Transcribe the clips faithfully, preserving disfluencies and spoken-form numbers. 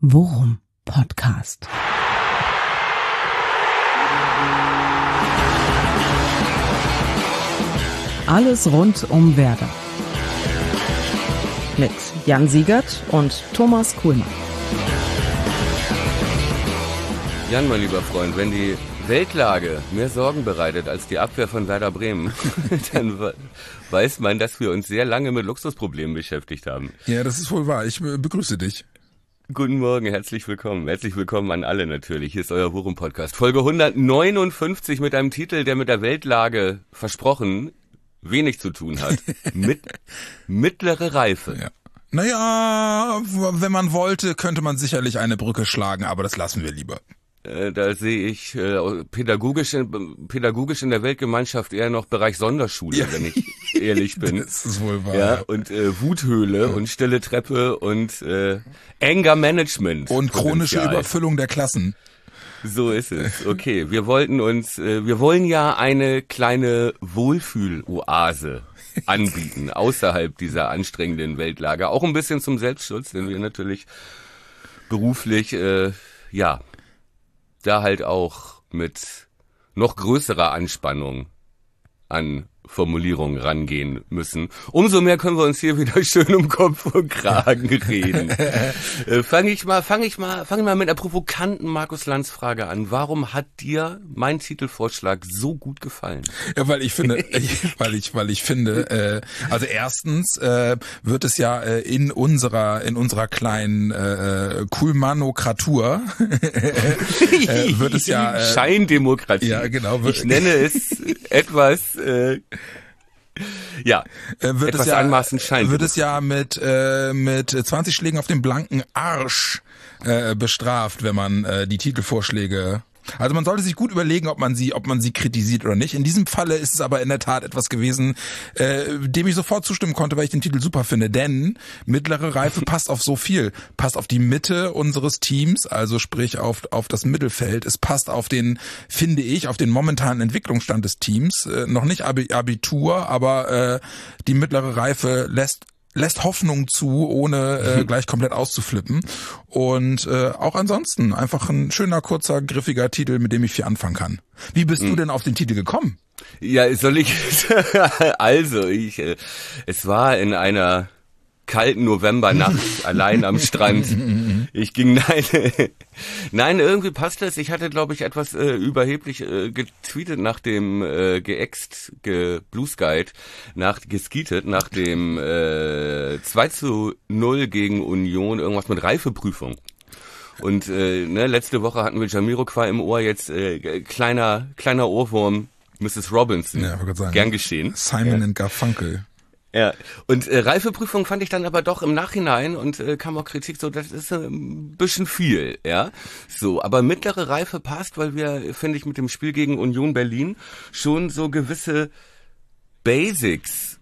Worum Podcast. Alles rund um Werder. Mit Jan Siegert und Thomas Kuhlmann. Jan, mein lieber Freund, wenn die Weltlage mehr Sorgen bereitet als die Abwehr von Werder Bremen, dann weiß man, dass wir uns sehr lange mit Luxusproblemen beschäftigt haben. Ja, das ist wohl wahr. Ich begrüße dich. Guten Morgen, herzlich willkommen. Herzlich willkommen an alle natürlich. Hier ist euer Worum-Podcast. Folge hundertneunundfünfzig mit einem Titel, der mit der Weltlage versprochen wenig zu tun hat. Mit, mittlere Reife. Ja. Naja, wenn man wollte, könnte man sicherlich eine Brücke schlagen, aber das lassen wir lieber. Da sehe ich äh, pädagogisch, in, pädagogisch in der Weltgemeinschaft eher noch Bereich Sonderschule, ja, wenn ich ehrlich bin. Das ist wohl wahr. Ja, und äh, Wuthöhle ja. und stille Treppe und äh, Anger Management. Und chronische Potenzial. Überfüllung der Klassen. So ist es. Okay, wir wollten uns, äh, wir wollen ja eine kleine Wohlfühl-Oase anbieten, außerhalb dieser anstrengenden Weltlage. Auch ein bisschen zum Selbstschutz, denn wir natürlich beruflich, äh, ja, da halt auch mit noch größerer Anspannung an Formulierungen rangehen müssen. Umso mehr können wir uns hier wieder schön um Kopf und Kragen reden. äh, Fange ich mal, fange ich mal, fange mal mit einer provokanten Markus-Lanz-Frage an. Warum hat dir mein Titelvorschlag so gut gefallen? Ja, weil ich finde, ich, weil ich, weil ich finde, äh, also erstens äh, wird es ja äh, in unserer, in unserer kleinen äh, Kulmanokratur äh, wird es ja äh, Scheindemokratie. Ja, genau. Ich nenne es etwas. Äh, Ja, äh, wird etwas es ja, anmaßend scheint. Wird es ja mit äh, mit zwanzig Schlägen auf den blanken Arsch äh, bestraft, wenn man äh, die Titelvorschläge. Also man sollte sich gut überlegen, ob man sie, ob man sie kritisiert oder nicht. In diesem Falle ist es aber in der Tat etwas gewesen, äh, dem ich sofort zustimmen konnte, weil ich den Titel super finde. Denn mittlere Reife passt auf so viel. Passt auf die Mitte unseres Teams, also sprich auf auf das Mittelfeld. Es passt auf den, finde ich, auf den momentanen Entwicklungsstand des Teams. Äh, noch nicht Abitur, aber äh, die mittlere Reife lässt lässt Hoffnung zu, ohne äh, gleich komplett auszuflippen. Und äh, auch ansonsten einfach ein schöner, kurzer, griffiger Titel, mit dem ich viel anfangen kann. Wie bist mhm. du denn auf den Titel gekommen? Ja, soll ich... also, ich, äh, es war in einer kalten Novembernacht allein am Strand. Ich ging, nein, nein, irgendwie passt das. Ich hatte, glaube ich, etwas äh, überheblich äh, getweetet nach dem äh, geäxt, geblueskyed, nach geskitet, nach dem äh, zwei zu null gegen Union, irgendwas mit Reifeprüfung. Und äh, ne, letzte Woche hatten wir Jamiroquai im Ohr, jetzt äh, kleiner kleiner Ohrwurm, Misses Robinson. Ja, ich wollte sagen, gern geschehen. Simon ja. and Garfunkel. Ja, und äh, Reifeprüfung fand ich dann aber doch im Nachhinein und äh, kam auch Kritik, so das ist äh, ein bisschen viel, ja. So, aber mittlere Reife passt, weil wir, finde ich, mit dem Spiel gegen Union Berlin schon so gewisse Basics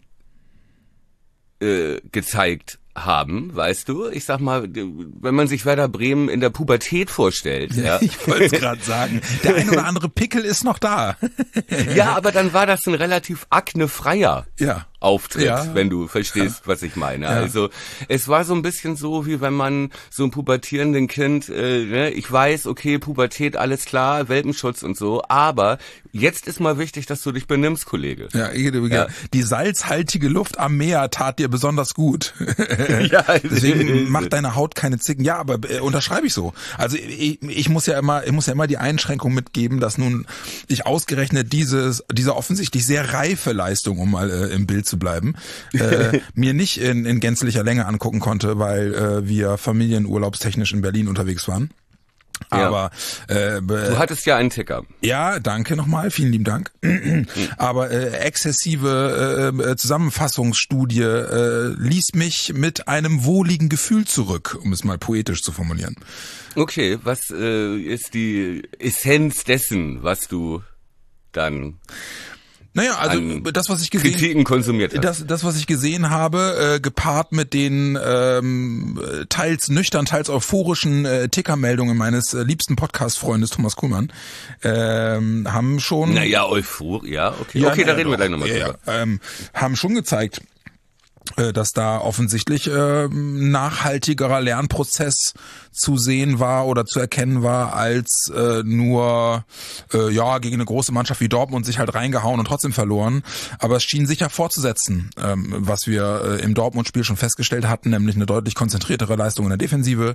äh, gezeigt haben, weißt du? Ich sag mal, wenn man sich Werder Bremen in der Pubertät vorstellt. Ja, ja. Ich wollte es gerade sagen. Der ein oder andere Pickel ist noch da. Ja, aber dann war das ein relativ aknefreier ja. Auftritt, ja. wenn du verstehst, ja. was ich meine. Ja. Also es war so ein bisschen so, wie wenn man so einem pubertierenden Kind, äh, ne, ich weiß, okay, Pubertät, alles klar, Welpenschutz und so, aber jetzt ist mal wichtig, dass du dich benimmst, Kollege. Ja, ja. Die salzhaltige Luft am Meer tat dir besonders gut. Ja, deswegen macht deine Haut keine Zicken. Ja, aber äh, unterschreibe ich so. Also ich, ich muss ja immer, ich muss ja immer die Einschränkung mitgeben, dass nun ich ausgerechnet dieses, diese offensichtlich sehr reife Leistung, um mal äh, im Bild zu bleiben, äh, mir nicht in, in gänzlicher Länge angucken konnte, weil äh, wir familienurlaubstechnisch in Berlin unterwegs waren. Aber ja. äh, du hattest ja einen Ticker. Ja, danke nochmal, vielen lieben Dank. Aber äh, exzessive äh, Zusammenfassungsstudie äh, ließ mich mit einem wohligen Gefühl zurück, um es mal poetisch zu formulieren. Okay, was äh, ist die Essenz dessen, was du dann Naja, also das, was ich gesehen, Kritiken konsumiert hast. Das, das, was ich gesehen habe, äh, gepaart mit den ähm, teils nüchtern, teils euphorischen äh, Tickermeldungen meines äh, liebsten Podcast-Freundes Thomas Kuhlmann, ähm, haben schon... Naja, Euphor, ja, okay. Ja, okay, na, da reden doch, wir gleich nochmal ja, drüber. Ja, ähm, haben schon gezeigt, dass da offensichtlich äh, nachhaltigerer Lernprozess zu sehen war oder zu erkennen war, als äh, nur äh, ja gegen eine große Mannschaft wie Dortmund sich halt reingehauen und trotzdem verloren. Aber es schien sicher fortzusetzen, ähm, was wir äh, im Dortmund-Spiel schon festgestellt hatten, nämlich eine deutlich konzentriertere Leistung in der Defensive.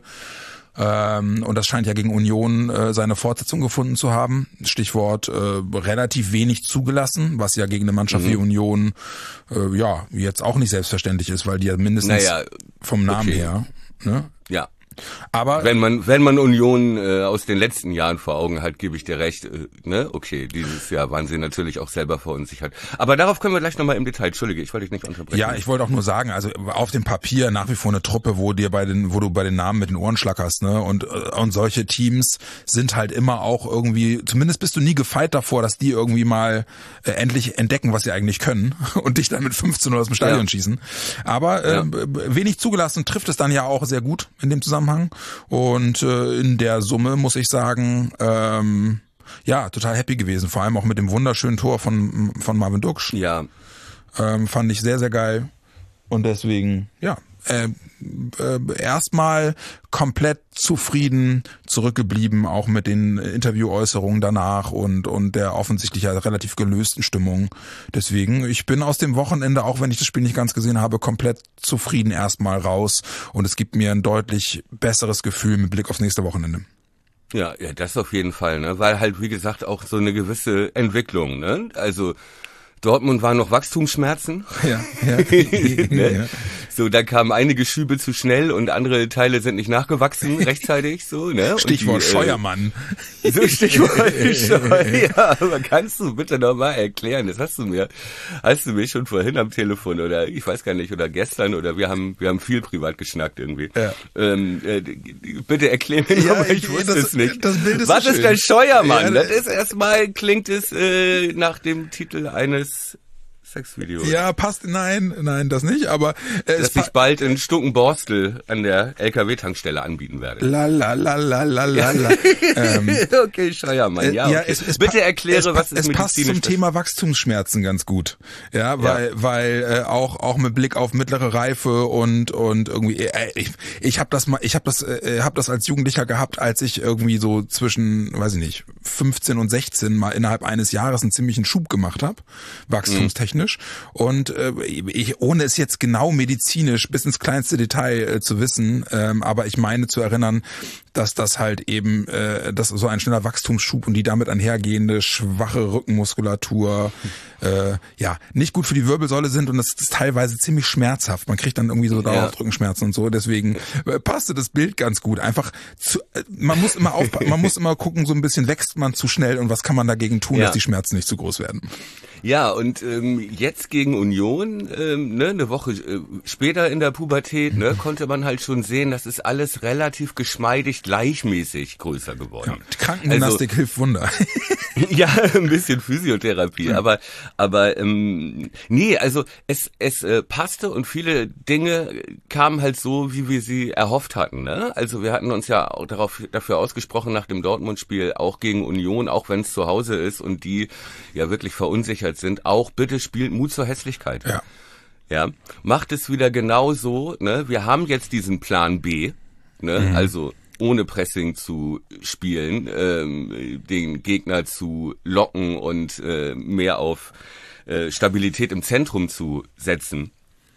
Ähm, und das scheint ja gegen Union äh, seine Fortsetzung gefunden zu haben. Stichwort äh, relativ wenig zugelassen, was ja gegen eine Mannschaft mhm. wie Union äh, ja jetzt auch nicht selbstverständlich ist, weil die ja mindestens naja, vom Namen okay. her. Ne? Ja. Aber wenn man wenn man Union äh, aus den letzten Jahren vor Augen hat, gebe ich dir recht, äh, ne? Okay, dieses Jahr waren sie natürlich auch selber verunsichert. Aber darauf können wir gleich nochmal im Detail. Entschuldige, ich wollte dich nicht unterbrechen. Ja, ich wollte auch nur sagen, also auf dem Papier nach wie vor eine Truppe, wo dir bei den, wo du bei den Namen mit den Ohren schlackerst, ne? Und und solche Teams sind halt immer auch irgendwie, zumindest bist du nie gefeit davor, dass die irgendwie mal äh, endlich entdecken, was sie eigentlich können und dich dann mit fünfzehn oder aus dem Stadion ja. schießen. Aber äh, ja. wenig zugelassen trifft es dann ja auch sehr gut in dem Zusammenhang. Und äh, in der Summe muss ich sagen, ähm, ja, total happy gewesen. Vor allem auch mit dem wunderschönen Tor von von Marvin Duksch. Ja. Ähm, fand ich sehr, sehr geil. Und deswegen, ja, äh, äh, erstmal komplett zufrieden zurückgeblieben, auch mit den Interviewäußerungen danach und und der offensichtlich ja relativ gelösten Stimmung. Deswegen, ich bin aus dem Wochenende, auch wenn ich das Spiel nicht ganz gesehen habe, komplett zufrieden erstmal raus. Und es gibt mir ein deutlich besseres Gefühl mit Blick aufs nächste Wochenende. Ja, ja, das auf jeden Fall, ne? Weil halt, wie gesagt, auch so eine gewisse Entwicklung, ne? Also Dortmund waren noch Wachstumsschmerzen. Ja, ja. ne? ja. So, da kamen einige Schübe zu schnell und andere Teile sind nicht nachgewachsen rechtzeitig, so, ne? Stichwort die, Scheuermann. Äh, so, Stichwort Scheuer. Ja, aber kannst du bitte nochmal erklären? Das hast du mir, hast du mir schon vorhin am Telefon oder ich weiß gar nicht, oder gestern oder wir haben, wir haben viel privat geschnackt irgendwie. Ja. Ähm, äh, bitte erklär mir ja, nochmal, ich, ich wusste das, es nicht. Das Bild ist Was so ist schön. der Scheuermann? Ja, das ist erstmal, klingt es äh, nach dem Titel eines Sexvideo. Ja, passt, nein, nein, das nicht, aber äh, dass ich bald in Stuckenborstel an der L K W-Tankstelle anbieten werde. La la la la la la la. ähm, okay, Scheuermann, ja. ja okay. es, es Bitte erkläre, es, was ist es passt zum Thema Wachstumsschmerzen ganz gut. Ja, weil ja. weil äh, auch auch mit Blick auf mittlere Reife und und irgendwie äh, ich ich habe das mal ich habe das äh, habe das als Jugendlicher gehabt, als ich irgendwie so zwischen, weiß ich nicht, fünfzehn und sechzehn mal innerhalb eines Jahres einen ziemlichen Schub gemacht habe, wachstumstechnisch. Mhm. Und äh, ich, ohne es jetzt genau medizinisch bis ins kleinste Detail äh, zu wissen, ähm, aber ich meine zu erinnern, dass das halt eben, äh, dass so ein schneller Wachstumsschub und die damit einhergehende schwache Rückenmuskulatur äh, ja nicht gut für die Wirbelsäule sind und das ist teilweise ziemlich schmerzhaft. Man kriegt dann irgendwie so Dauerrückenschmerzen und so. Deswegen äh, passte das Bild ganz gut. Einfach, zu, äh, man muss immer auf, man muss immer gucken, so ein bisschen wächst man zu schnell und was kann man dagegen tun, ja. dass die Schmerzen nicht zu groß werden. Ja, und ähm, jetzt gegen Union, ähm, ne, eine Woche äh, später in der Pubertät, ne, konnte man halt schon sehen, das ist alles relativ geschmeidig, gleichmäßig größer geworden. Ja, die Krankengymnastik also, hilft Wunder. Ja, ein bisschen Physiotherapie, ja. aber aber ähm, nee, also es es äh, passte und viele Dinge kamen halt so, wie wir sie erhofft hatten, ne? Also wir hatten uns ja auch darauf dafür ausgesprochen nach dem Dortmund-Spiel, auch gegen Union, auch wenn es zu Hause ist und die ja wirklich verunsichert sind, auch bitte spielt Mut zur Hässlichkeit. Ja. Ja, macht es wieder genau so, ne? Wir haben jetzt diesen Plan B, ne? Mhm. Also ohne Pressing zu spielen, ähm, den Gegner zu locken und äh, mehr auf äh, Stabilität im Zentrum zu setzen.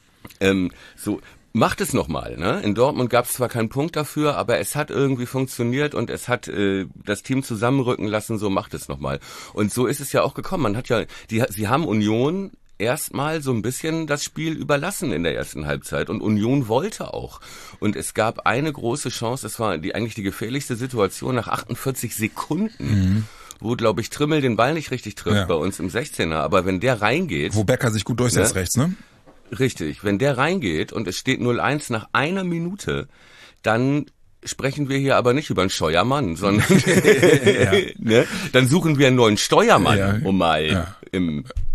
Ähm, so macht es nochmal. Ne? In Dortmund gab es zwar keinen Punkt dafür, aber es hat irgendwie funktioniert und es hat äh, das Team zusammenrücken lassen. So macht es nochmal. Und so ist es ja auch gekommen. Man hat ja, die, sie haben Union erstmal so ein bisschen das Spiel überlassen in der ersten Halbzeit und Union wollte auch. Und es gab eine große Chance, es war die eigentlich die gefährlichste Situation nach achtundvierzig Sekunden, mhm. wo, glaube ich, Trimmel den Ball nicht richtig trifft ja. bei uns im sechzehner. Aber wenn der reingeht... Wo Becker sich gut durchsetzt ne? rechts, ne? Richtig. Wenn der reingeht und es steht null eins nach einer Minute, dann... sprechen wir hier aber nicht über einen Scheuermann, sondern ja. ne? Dann suchen wir einen neuen Steuermann, ja. um mal ja. im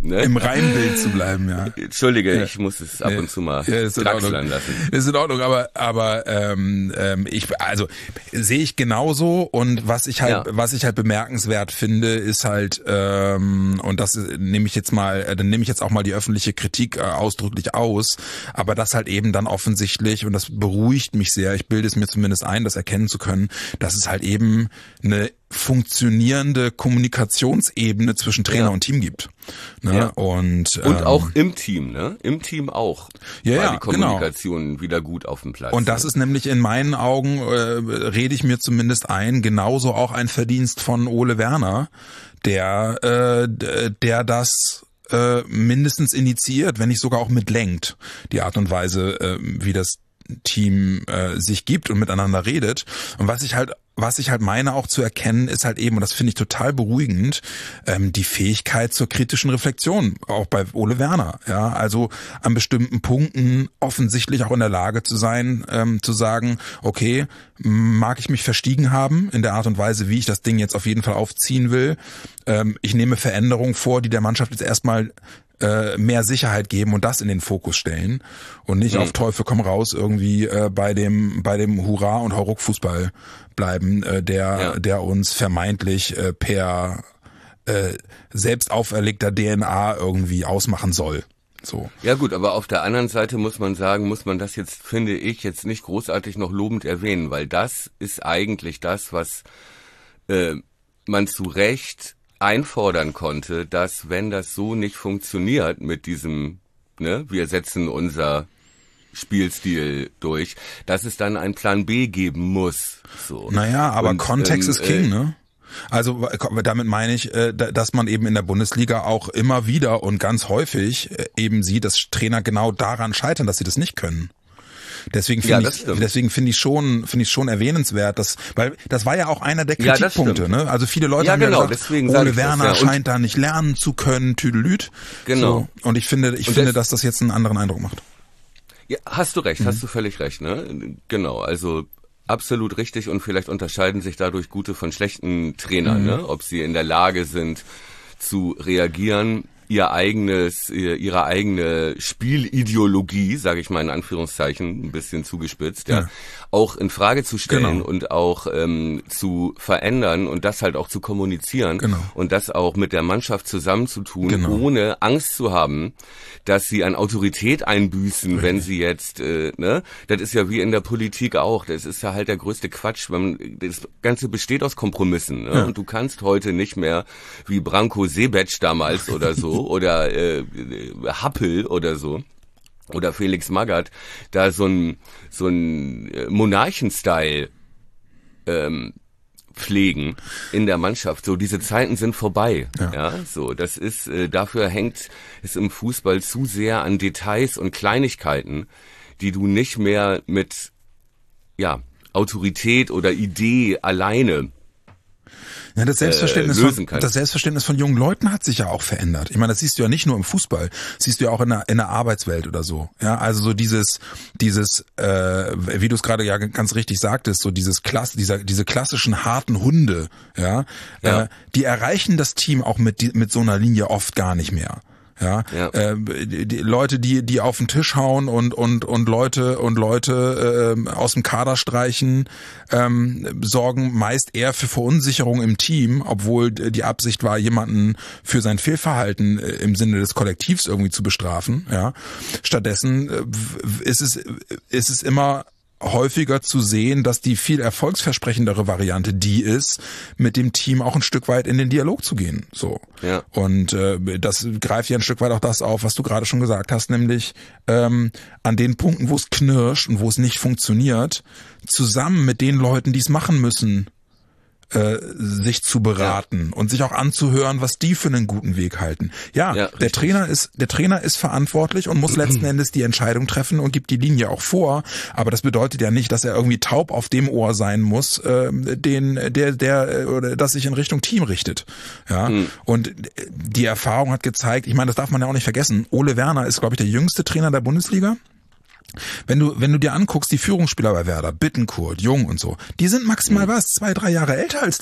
Ne? Im Reimbild zu bleiben, ja. Entschuldige, ja. ich muss es ab und zu mal ja, ist in draxlern lassen. Ist in Ordnung, aber aber ähm, ähm, ich also sehe ich genauso und was ich halt Ja. was ich halt bemerkenswert finde, ist halt ähm, und das nehme ich jetzt mal, äh, dann nehme ich jetzt auch mal die öffentliche Kritik äh, ausdrücklich aus, aber das halt eben dann offensichtlich und das beruhigt mich sehr. Ich bilde es mir zumindest ein, das erkennen zu können, dass es halt eben eine funktionierende Kommunikationsebene zwischen Trainer Ja. und Team gibt. Ne? Ja. Und, Und ähm, auch im Team, ne? Im Team auch. Ja, war ja, die Kommunikation wieder gut auf dem Platz. Und das ne? ist nämlich in meinen Augen, äh, rede ich mir zumindest ein, genauso auch ein Verdienst von Ole Werner, der, äh, der das äh, mindestens initiiert, wenn nicht sogar auch mitlenkt, die Art und Weise, äh, wie das Team äh, sich gibt und miteinander redet. Und was ich halt was ich halt meine auch zu erkennen, ist halt eben, und das finde ich total beruhigend, ähm, die Fähigkeit zur kritischen Reflexion, auch bei Ole Werner. Ja, also an bestimmten Punkten offensichtlich auch in der Lage zu sein, ähm, zu sagen, okay, mag ich mich verstiegen haben in der Art und Weise, wie ich das Ding jetzt auf jeden Fall aufziehen will. Ähm, ich nehme Veränderungen vor, die der Mannschaft jetzt erstmal äh, mehr Sicherheit geben und das in den Fokus stellen und nicht mhm. auf Teufel komm raus irgendwie äh, bei dem bei dem Hurra und Hauruck-Fußball bleiben, äh, der ja. der uns vermeintlich äh, per äh, selbst auferlegter D N A irgendwie ausmachen soll. So. Ja gut, aber auf der anderen Seite muss man sagen, muss man das jetzt, finde ich, jetzt nicht großartig noch lobend erwähnen, weil das ist eigentlich das, was äh, man zu Recht einfordern konnte, dass wenn das so nicht funktioniert mit diesem, ne, wir setzen unser Spielstil durch, dass es dann einen Plan B geben muss. So. Naja, aber Und, Kontext ähm, ist King, äh, ne? Also damit meine ich, dass man eben in der Bundesliga auch immer wieder und ganz häufig eben sieht, dass Trainer genau daran scheitern, dass sie das nicht können. Deswegen finde Ja, ich, stimmt. deswegen finde ich schon, finde ich schon erwähnenswert, dass, weil das war ja auch einer der Ja, das Kritikpunkte, stimmt. ne? Also viele Leute Ja, haben genau, ja gesagt, deswegen sag Ole ich das, Werner ja. Und- scheint da nicht lernen zu können, Tüdelüt. Genau. So. Und ich finde, ich Und finde, das- dass das jetzt einen anderen Eindruck macht. Ja, hast du recht, Mhm. hast du völlig recht, ne? Genau, also absolut richtig und vielleicht unterscheiden sich dadurch gute von schlechten Trainern, Mhm. ne? Ob sie in der Lage sind zu reagieren, ihr eigenes, ihr- ihre eigene Spielideologie, sage ich mal in Anführungszeichen, ein bisschen zugespitzt, ja, Ja. auch in Frage zu stellen Genau. und auch ähm, zu verändern und das halt auch zu kommunizieren Genau. und das auch mit der Mannschaft zusammenzutun, Genau. ohne Angst zu haben, dass sie an Autorität einbüßen, wenn sie jetzt, äh, ne, das ist ja wie in der Politik auch, das ist ja halt der größte Quatsch, man, das Ganze besteht aus Kompromissen, ne? Ja. Und du kannst heute nicht mehr wie Branko Sebec damals oder so oder äh, Happel oder so oder Felix Magath da so ein so ein äh, Monarchen-Style ähm, pflegen in der Mannschaft. So, diese Zeiten sind vorbei. Ja. Ja, so, das ist, äh, dafür hängt es im Fußball zu sehr an Details und Kleinigkeiten, die du nicht mehr mit, ja, Autorität oder Idee alleine Ja, das Selbstverständnis, äh, lösen von, kannst. das Selbstverständnis von jungen Leuten hat sich ja auch verändert. Ich meine, das siehst du ja nicht nur im Fußball, das siehst du ja auch in der, in der Arbeitswelt oder so. Ja, also so dieses, dieses, äh, wie du es gerade ja ganz richtig sagtest, so dieses Klass, dieser, diese klassischen harten Hunde, ja, Ja. Äh, die erreichen das Team auch mit die- mit so einer Linie oft gar nicht mehr. Ja, Ja. Äh, die, die Leute, die die auf den Tisch hauen und und und Leute und Leute äh, aus dem Kader streichen, ähm, sorgen meist eher für Verunsicherung im Team, obwohl die Absicht war, jemanden für sein Fehlverhalten äh, im Sinne des Kollektivs irgendwie zu bestrafen. Ja, stattdessen äh, w- ist es ist es immer häufiger zu sehen, dass die viel erfolgsversprechendere Variante die ist, mit dem Team auch ein Stück weit in den Dialog zu gehen. So. Ja. Und äh, das greift ja ein Stück weit auch das auf, was du gerade schon gesagt hast, nämlich ähm, an den Punkten, wo es knirscht und wo es nicht funktioniert, zusammen mit den Leuten, die es machen müssen, äh, sich zu beraten und sich auch anzuhören, was die für einen guten Weg halten. Ja, Ja, der richtig. Trainer ist der Trainer ist verantwortlich und muss letzten Endes die Entscheidung treffen und gibt die Linie auch vor. Aber das bedeutet ja nicht, dass er irgendwie taub auf dem Ohr sein muss, äh, den der der oder das sich in Richtung Team richtet. Ja, Mhm. und die Erfahrung hat gezeigt. Ich meine, das darf man ja auch nicht vergessen. Ole Werner ist, glaube ich, der jüngste Trainer der Bundesliga. Wenn du, wenn du dir anguckst, die Führungsspieler bei Werder, Bittencourt, Jung und so, die sind maximal was, zwei, drei Jahre älter als der.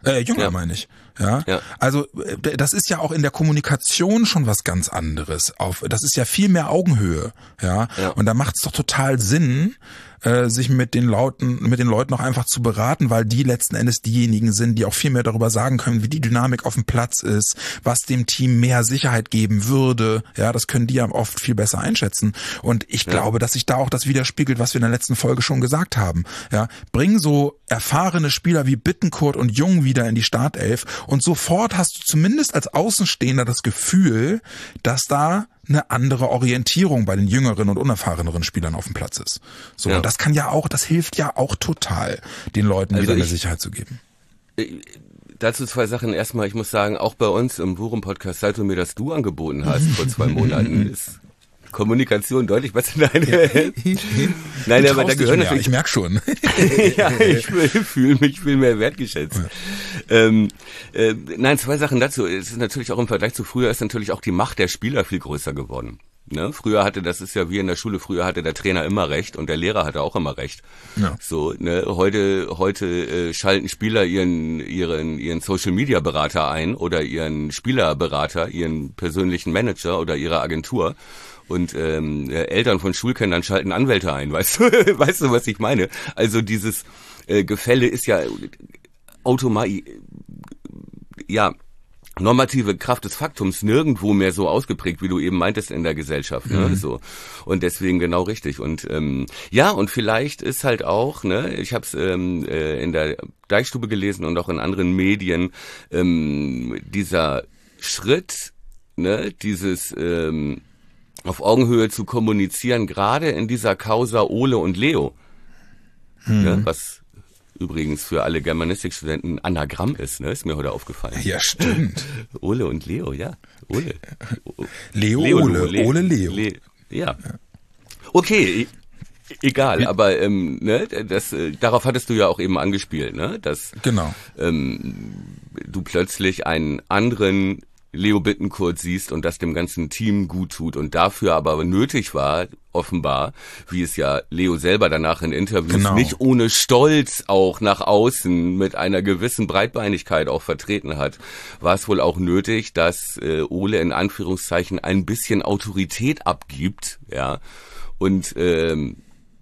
Äh, jünger Ja. meine ich. Ja? Ja. Also äh, das ist ja auch in der Kommunikation schon was ganz anderes. Auf, das ist ja viel mehr Augenhöhe. Ja. Ja. Und da macht es doch total Sinn, äh, sich mit den Leuten, mit den Leuten auch einfach zu beraten, weil die letzten Endes diejenigen sind, die auch viel mehr darüber sagen können, wie die Dynamik auf dem Platz ist, was dem Team mehr Sicherheit geben würde. Ja, das können die ja oft viel besser einschätzen. Und ich Ja. glaube, dass sich da auch das widerspiegelt, was wir in der letzten Folge schon gesagt haben. Ja, bring so erfahrene Spieler wie Bittencourt und Jung wieder in die Startelf und sofort hast du zumindest als Außenstehender das Gefühl, dass da eine andere Orientierung bei den jüngeren und unerfahreneren Spielern auf dem Platz ist. So, Ja. und das kann ja auch, das hilft ja auch total, den Leuten Also wieder eine ich- Sicherheit zu geben. Dazu zwei Sachen. Erstmal, ich muss sagen, auch bei uns im Wurm-Podcast, seit du mir das Du angeboten hast vor zwei Monaten, ist Kommunikation deutlich besser. Nein, Nein, Du aber da traust dich gehören mehr, natürlich ich merk schon. ja, ich fühle mich viel mehr wertgeschätzt. Ähm, äh, nein, zwei Sachen dazu. Es ist natürlich auch im Vergleich zu früher ist natürlich auch die Macht der Spieler viel größer geworden. Ne? Früher hatte, das ist ja wie in der Schule, früher hatte der Trainer immer recht und der Lehrer hatte auch immer recht. Ja. So, ne, heute, heute äh, schalten Spieler ihren, ihren, ihren Social Media Berater ein oder ihren Spielerberater, ihren persönlichen Manager oder ihre Agentur. Und ähm, Eltern von Schulkindern schalten Anwälte ein, weißt du, weißt du, was ich meine? Also dieses äh, Gefälle ist ja automatisch, ja, normative Kraft des Faktums nirgendwo mehr so ausgeprägt, wie du eben meintest in der Gesellschaft, ne? Mhm. So und deswegen genau richtig. Und ähm, ja, und vielleicht ist halt auch, ne, ich habe es ähm, äh, in der Deichstube gelesen und auch in anderen Medien, ähm, dieser Schritt, ne, dieses ähm, auf Augenhöhe zu kommunizieren, gerade in dieser Causa Ole und Leo, Mhm. ne, was übrigens für alle Germanistikstudenten ein Anagramm ist, ne, ist mir heute aufgefallen. Ja, stimmt. Ole und Leo, ja, Ole. Leo, Leo, Ole, Le- Ole, Leo. Le- ja. Okay, e- egal, aber ähm, ne, das, äh, darauf hattest du ja auch eben angespielt, ne, dass Genau. ähm, du plötzlich einen anderen Leo Bittencourt siehst und das dem ganzen Team gut tut und dafür aber nötig war, offenbar, wie es ja Leo selber danach in Interviews Genau. nicht ohne Stolz auch nach außen mit einer gewissen Breitbeinigkeit auch vertreten hat, war es wohl auch nötig, dass äh, Ole in Anführungszeichen ein bisschen Autorität abgibt, ja, und ähm,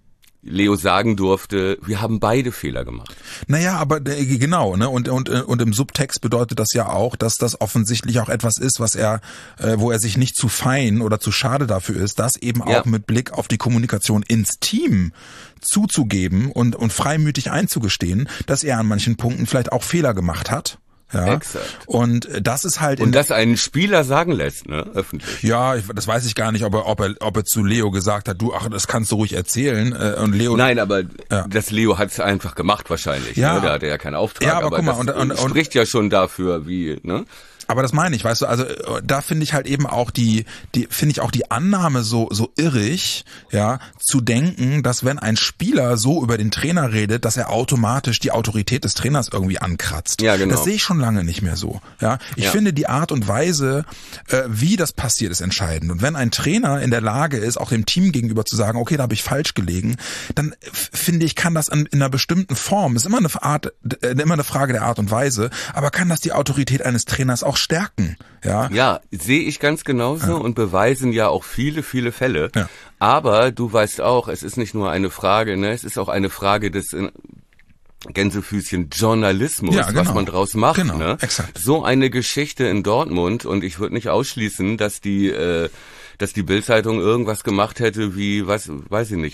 Leo sagen durfte, wir haben beide Fehler gemacht. Naja, aber äh, genau, ne? Und, und, und im Subtext bedeutet das ja auch, dass das offensichtlich auch etwas ist, was er, äh, wo er sich nicht zu fein oder zu schade dafür ist, das eben Ja. auch mit Blick auf die Kommunikation ins Team zuzugeben und, und freimütig einzugestehen, dass er an manchen Punkten vielleicht auch Fehler gemacht hat. Ja. Exakt. Und das ist halt in Und das einen Spieler sagen lässt, ne, öffentlich. ja, ich, das weiß ich gar nicht, ob er, ob er, ob er zu Leo gesagt hat, du, ach, das kannst du ruhig erzählen. Äh, und Leo, Nein, aber Ja. das Leo hat es einfach gemacht wahrscheinlich. Ja. Ne? Der hatte ja keinen Auftrag, Ja, aber aber, guck mal, das und- und- und- spricht ja schon dafür, wie, ne? aber das meine ich, weißt du, also äh, da finde ich halt eben auch die, die finde ich auch die Annahme so so irrig, ja, zu denken, dass wenn ein Spieler so über den Trainer redet, dass er automatisch die Autorität des Trainers irgendwie ankratzt. Ja, genau. Das sehe ich schon lange nicht mehr so. Ja, ich Ja. finde die Art und Weise, äh, wie das passiert, ist entscheidend. Und wenn ein Trainer in der Lage ist, auch dem Team gegenüber zu sagen, okay, da habe ich falsch gelegen, dann f- finde ich, kann das an, in einer bestimmten Form, ist immer eine Art, äh, immer eine Frage der Art und Weise, aber kann das die Autorität eines Trainers auch stärken, ja? Ja, sehe ich ganz genauso und beweisen ja auch viele, viele Fälle. Ja. Aber du weißt auch, es ist nicht nur eine Frage, ne, es ist auch eine Frage des äh, Gänsefüßchen Journalismus, Ja, genau. was man draus macht. Genau, ne? exakt. So eine Geschichte in Dortmund und ich würde nicht ausschließen, dass die, äh, dass die Bild-Zeitung irgendwas gemacht hätte wie, was, weiß ich nicht,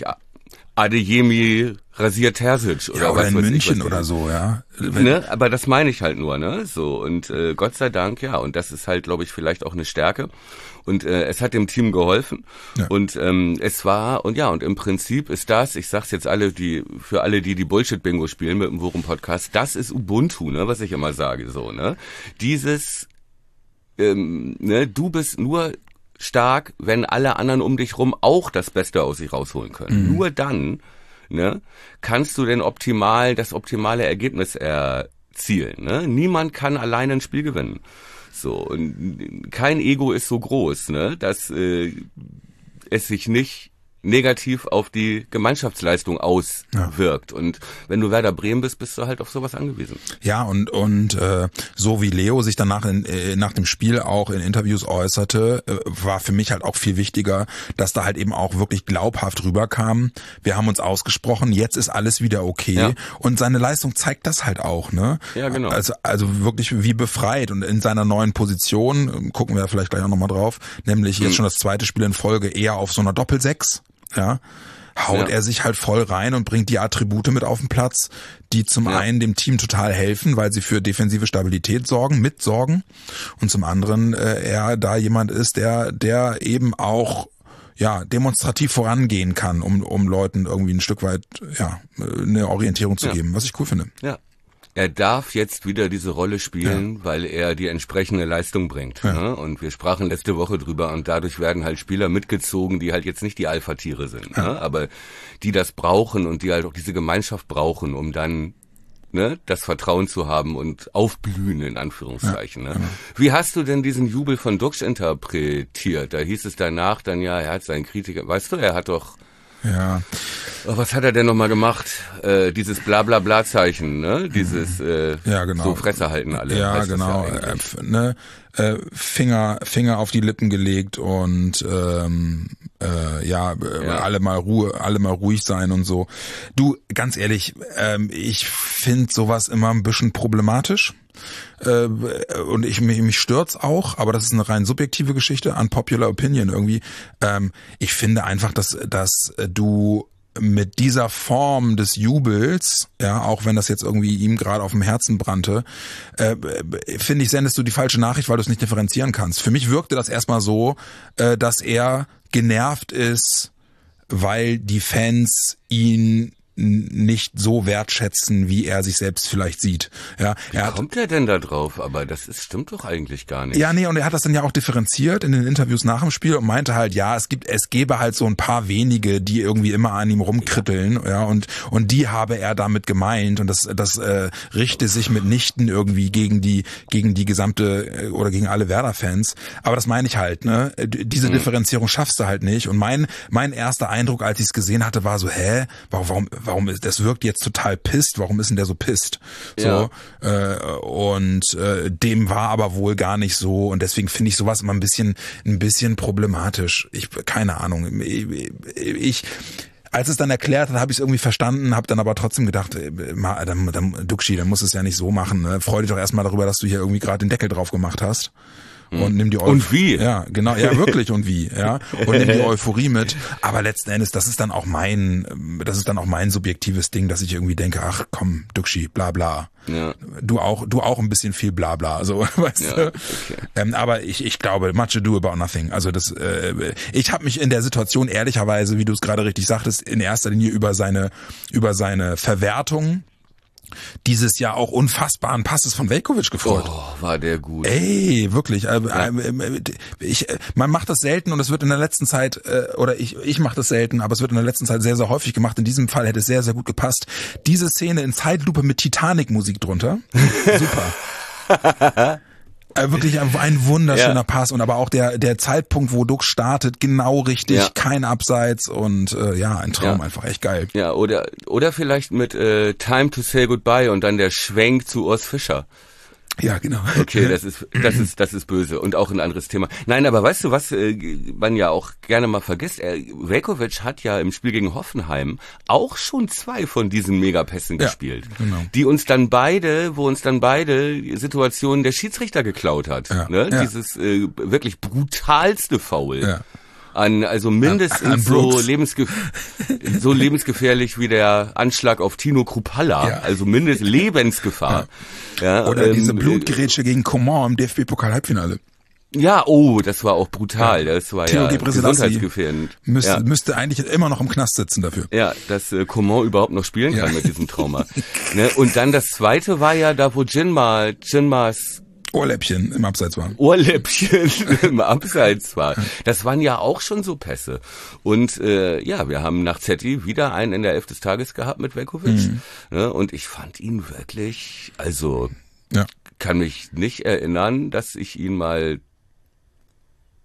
Adeyemi rasiert Terzic oder Ja, oder was in weiß ich, München was oder die- so, ja. Wenn- Ne? Aber das meine ich halt nur, ne? So und äh, Gott sei Dank, ja. Und das ist halt, glaube ich, vielleicht auch eine Stärke. Und äh, es hat dem Team geholfen. Ja. Und ähm, es war und ja und im Prinzip ist das, ich sag's jetzt alle, die für alle, die die Bullshit-Bingo spielen mit dem Worum-Podcast, das ist Ubuntu, ne? Was ich immer sage, so, ne? Dieses, ähm, ne? Du bist nur stark, wenn alle anderen um dich rum auch das Beste aus sich rausholen können. Mhm. Nur dann, ne, kannst du denn optimal das optimale Ergebnis erzielen. Ne? Niemand kann alleine ein Spiel gewinnen. So und kein Ego ist so groß, ne, dass äh, es sich nicht negativ auf die Gemeinschaftsleistung auswirkt. Ja. Und wenn du Werder Bremen bist, bist du halt auf sowas angewiesen. Ja, und und äh, so wie Leo sich danach in, äh, nach dem Spiel auch in Interviews äußerte, äh, war für mich halt auch viel wichtiger, dass da halt eben auch wirklich glaubhaft rüberkam. Wir haben uns ausgesprochen, jetzt ist alles wieder okay. Ja. Und seine Leistung zeigt das halt auch, ne? Ja, genau. Also, also wirklich wie befreit und in seiner neuen Position, gucken wir vielleicht gleich auch nochmal drauf, nämlich jetzt mhm. schon das zweite Spiel in Folge eher auf so einer Doppelsechs, ja, haut ja. er sich halt voll rein und bringt die Attribute mit auf den Platz, die zum ja. einen dem Team total helfen, weil sie für defensive Stabilität sorgen, mitsorgen, und zum anderen äh, er da jemand ist, der der eben auch ja demonstrativ vorangehen kann, um um Leuten irgendwie ein Stück weit ja eine Orientierung zu ja. geben, was ich cool finde. Ja. Er darf jetzt wieder diese Rolle spielen, ja. weil er die entsprechende Leistung bringt. Ja. Ne? Und wir sprachen letzte Woche drüber, und dadurch werden halt Spieler mitgezogen, die halt jetzt nicht die Alpha-Tiere sind, ja. ne? Aber die das brauchen und die halt auch diese Gemeinschaft brauchen, um dann ne, das Vertrauen zu haben und aufblühen, in Anführungszeichen. Ja, ne? Genau. Wie hast du denn diesen Jubel von Duxch interpretiert? Da hieß es danach dann, ja, er hat seinen Kritiker, weißt du, er hat doch Ja. Oh, was hat er denn nochmal gemacht? Äh, dieses Bla-Bla-Bla-Zeichen, ne? Dieses äh, ja, genau. so Fresse halten alle. Ja, genau. Ja äh, ne? äh, Finger Finger auf die Lippen gelegt und ähm, äh, ja, ja, alle mal Ruhe, alle mal ruhig sein und so. Du, ganz ehrlich, ähm, ich finde sowas immer ein bisschen problematisch. Äh, und ich mich, mich stört's auch, aber das ist eine rein subjektive Geschichte, unpopular opinion irgendwie. Ähm, ich finde einfach, dass dass du mit dieser Form des Jubels, ja, auch wenn das jetzt irgendwie ihm gerade auf dem Herzen brannte, äh, finde ich, sendest du die falsche Nachricht, weil du es nicht differenzieren kannst. Für mich wirkte das erstmal so, äh, dass er genervt ist, weil die Fans ihn nicht so wertschätzen, wie er sich selbst vielleicht sieht. Ja, wie er hat, kommt er denn da drauf? Aber das ist, stimmt doch eigentlich gar nicht. Ja, nee, und er hat das dann ja auch differenziert in den Interviews nach dem Spiel und meinte halt, ja, es gibt, es gäbe halt so ein paar wenige, die irgendwie immer an ihm rumkritteln, ja, ja und und die habe er damit gemeint, und das das äh, richte sich mitnichten irgendwie gegen die gegen die gesamte oder gegen alle Werder-Fans. Aber das meine ich halt, ne? Diese mhm. Differenzierung schaffst du halt nicht. Und mein mein erster Eindruck, als ich es gesehen hatte, war so, hä, warum Warum ist das wirkt jetzt total pisst? Warum ist denn der so pisst? So ja. äh, und äh, dem war aber wohl gar nicht so, und deswegen finde ich sowas immer ein bisschen ein bisschen problematisch. Ich keine Ahnung. Ich, ich als es dann erklärt hat, habe ich es irgendwie verstanden, habe dann aber trotzdem gedacht, äh, dann, dann, Duxchi, dann musst du es ja nicht so machen. Ne? Freu dich doch erstmal darüber, dass du hier irgendwie gerade den Deckel drauf gemacht hast. Und nimm die Euphorie. Und wie? Ja, genau, ja, wirklich und wie, ja. Und nimm die Euphorie mit. Aber letzten Endes, das ist dann auch mein, das ist dann auch mein subjektives Ding, dass ich irgendwie denke, ach komm, Duxchi, bla bla. Ja. Du auch, du auch ein bisschen viel bla bla, so, weißt ja, du. Okay. Ähm, aber ich, ich glaube, much ado about nothing. Also das, äh, ich habe mich in der Situation ehrlicherweise, wie du es gerade richtig sagtest, in erster Linie über seine, über seine Verwertung dieses ja auch unfassbaren Passes von Veljković gefreut. Oh, war der gut. Ey, wirklich. Äh, ja. äh, ich, man macht das selten, und es wird in der letzten Zeit, äh, oder ich ich mache das selten, aber es wird in der letzten Zeit sehr, sehr häufig gemacht. In diesem Fall hätte es sehr, sehr gut gepasst. Diese Szene in Zeitlupe mit Titanic-Musik drunter. Super. Wirklich ein wunderschöner ja. Pass, und aber auch der der Zeitpunkt, wo Duxch startet, genau richtig, ja. kein Abseits, und äh, ja, ein Traum, ja. einfach echt geil. Ja, oder oder vielleicht mit äh, Time to Say Goodbye und dann der Schwenk zu Urs Fischer. Ja, genau. Okay, das ist das ist das ist böse und auch ein anderes Thema. Nein, aber weißt du, was äh, man ja auch gerne mal vergisst? Er, Veljković hat ja im Spiel gegen Hoffenheim auch schon zwei von diesen Megapässen ja, gespielt, genau. die uns dann beide, wo uns dann beide Situationen der Schiedsrichter geklaut hat. Ja, ne? Ja. Dieses äh, wirklich brutalste Foul. Ja. An, also mindestens an, an so, lebensgef- so lebensgefährlich wie der Anschlag auf Tino Kruppalla, ja. also mindestens Lebensgefahr. Ja. Ja, Oder ähm, diese Blutgrätsche gegen Coman im D F B-Pokal-Halbfinale. Ja, oh, das war auch brutal. Ja. Das war Theo ja gesundheitsgefährdend. Müsste, ja. müsste eigentlich immer noch im Knast sitzen dafür. Ja, dass äh, Coman überhaupt noch spielen kann ja. mit diesem Trauma. Ne? Und dann das zweite war ja da, wo Jinma, Jinmas Ohrläppchen im Abseits war. Ohrläppchen im Abseits war. Das waren ja auch schon so Pässe. Und äh, ja, wir haben nach Zetti wieder einen in der Elf des Tages gehabt mit Veljković. Mhm. Ne? Und ich fand ihn wirklich, also ja. kann mich nicht erinnern, dass ich ihn mal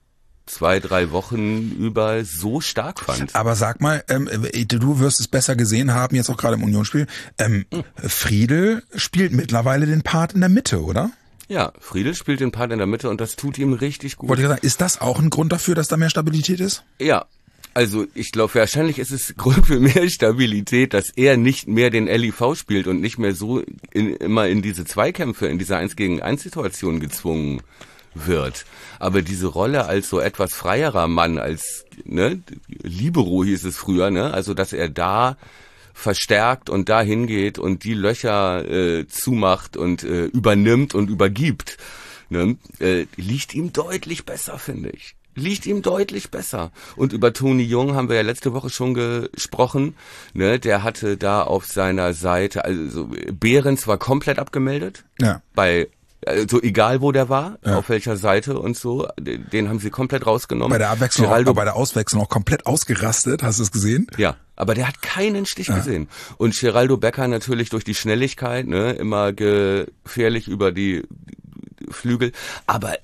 zwei, drei Wochen über so stark fand. Aber sag mal, ähm, du wirst es besser gesehen haben, jetzt auch gerade im Unionsspiel. Ähm, hm. Friedel spielt mittlerweile den Part in der Mitte, oder? Ja, Friedel spielt den Part in der Mitte und das tut ihm richtig gut. Wollte ich sagen, ist das auch ein Grund dafür, dass da mehr Stabilität ist? Ja, also ich glaube, wahrscheinlich ist es Grund für mehr Stabilität, dass er nicht mehr den L I V spielt und nicht mehr so in, immer in diese Zweikämpfe, in diese eins gegen eins Situation gezwungen wird. Aber diese Rolle als so etwas freierer Mann, als ne, Libero hieß es früher, ne, also dass er da verstärkt und da hingeht und die Löcher äh, zumacht und äh, übernimmt und übergibt, ne, äh, liegt ihm deutlich besser, finde ich. Liegt ihm deutlich besser. Und über Toni Jung haben wir ja letzte Woche schon gesprochen, ne, der hatte da auf seiner Seite, also Behrens war komplett abgemeldet, ja. bei also egal wo der war, ja. auf welcher Seite und so, den, den haben sie komplett rausgenommen. Bei der Abwechslung, Geraldo, auch, bei der Auswechslung auch komplett ausgerastet, hast du es gesehen? Ja, aber der hat keinen Stich ja. gesehen. Und Geraldo Becker natürlich durch die Schnelligkeit, ne, immer gefährlich über die Flügel, aber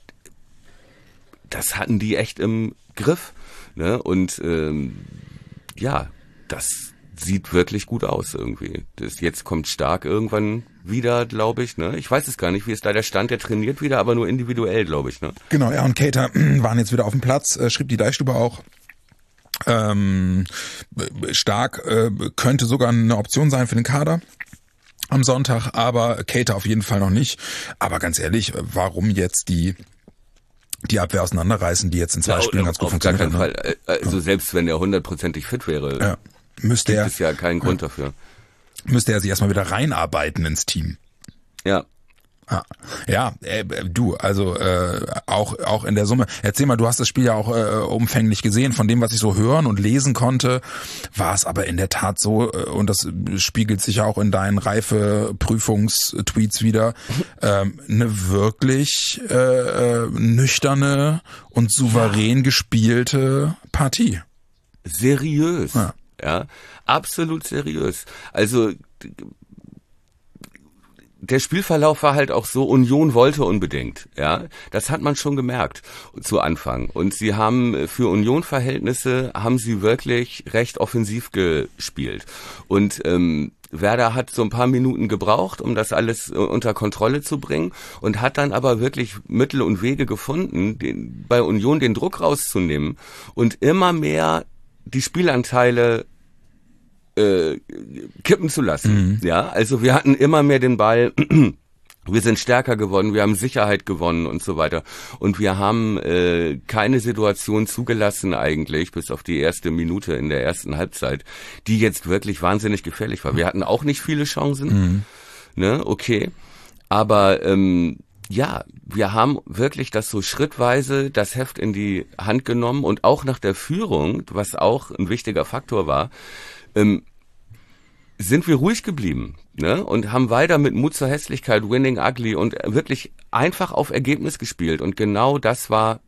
das hatten die echt im Griff, ne, und ähm, ja, das sieht wirklich gut aus irgendwie. Das jetzt kommt Stark irgendwann wieder, glaube ich, ne? Ich weiß es gar nicht, wie ist da der Stand, der trainiert wieder, aber nur individuell, glaube ich, ne? Genau, er und Keita waren jetzt wieder auf dem Platz, äh, schrieb die Deichstube auch. Ähm, Stark äh, könnte sogar eine Option sein für den Kader am Sonntag, aber Keita auf jeden Fall noch nicht. Aber ganz ehrlich, warum jetzt die die Abwehr auseinanderreißen, die jetzt in zwei ja, Spielen ganz gut auf funktioniert gar keinen hat? Fall. Also ja. Selbst wenn er hundertprozentig fit wäre, ja. müsste gibt er, es ja keinen Grund ja. dafür. Müsste er sich erstmal wieder reinarbeiten ins Team. Ja. Ah, ja, äh, du, also äh, auch auch in der Summe. Erzähl mal, du hast das Spiel ja auch äh, umfänglich gesehen. Von dem, was ich so hören und lesen konnte, war es aber in der Tat so, äh, und das spiegelt sich ja auch in deinen Reifeprüfungstweets wieder, ähm, eine wirklich äh, nüchterne und souverän ja. gespielte Partie. Seriös, ja. ja, absolut seriös. Also der Spielverlauf war halt auch so, Union wollte unbedingt, ja, das hat man schon gemerkt zu Anfang. Und sie haben für Union-Verhältnisse haben sie wirklich recht offensiv gespielt. Und ähm, Werder hat so ein paar Minuten gebraucht, um das alles unter Kontrolle zu bringen und hat dann aber wirklich Mittel und Wege gefunden, den, bei Union den Druck rauszunehmen und immer mehr die Spielanteile äh, kippen zu lassen. Mhm. Ja, also wir hatten immer mehr den Ball, wir sind stärker geworden, wir haben Sicherheit gewonnen und so weiter. Und wir haben äh, keine Situation zugelassen eigentlich, bis auf die erste Minute in der ersten Halbzeit, die jetzt wirklich wahnsinnig gefährlich war. Wir hatten auch nicht viele Chancen, mhm. ne, okay, aber ähm, ja, wir haben wirklich das so schrittweise das Heft in die Hand genommen und auch nach der Führung, was auch ein wichtiger Faktor war, ähm, sind wir ruhig geblieben, ne, und haben weiter mit Mut zur Hässlichkeit, Winning Ugly und wirklich einfach auf Ergebnis gespielt und genau das war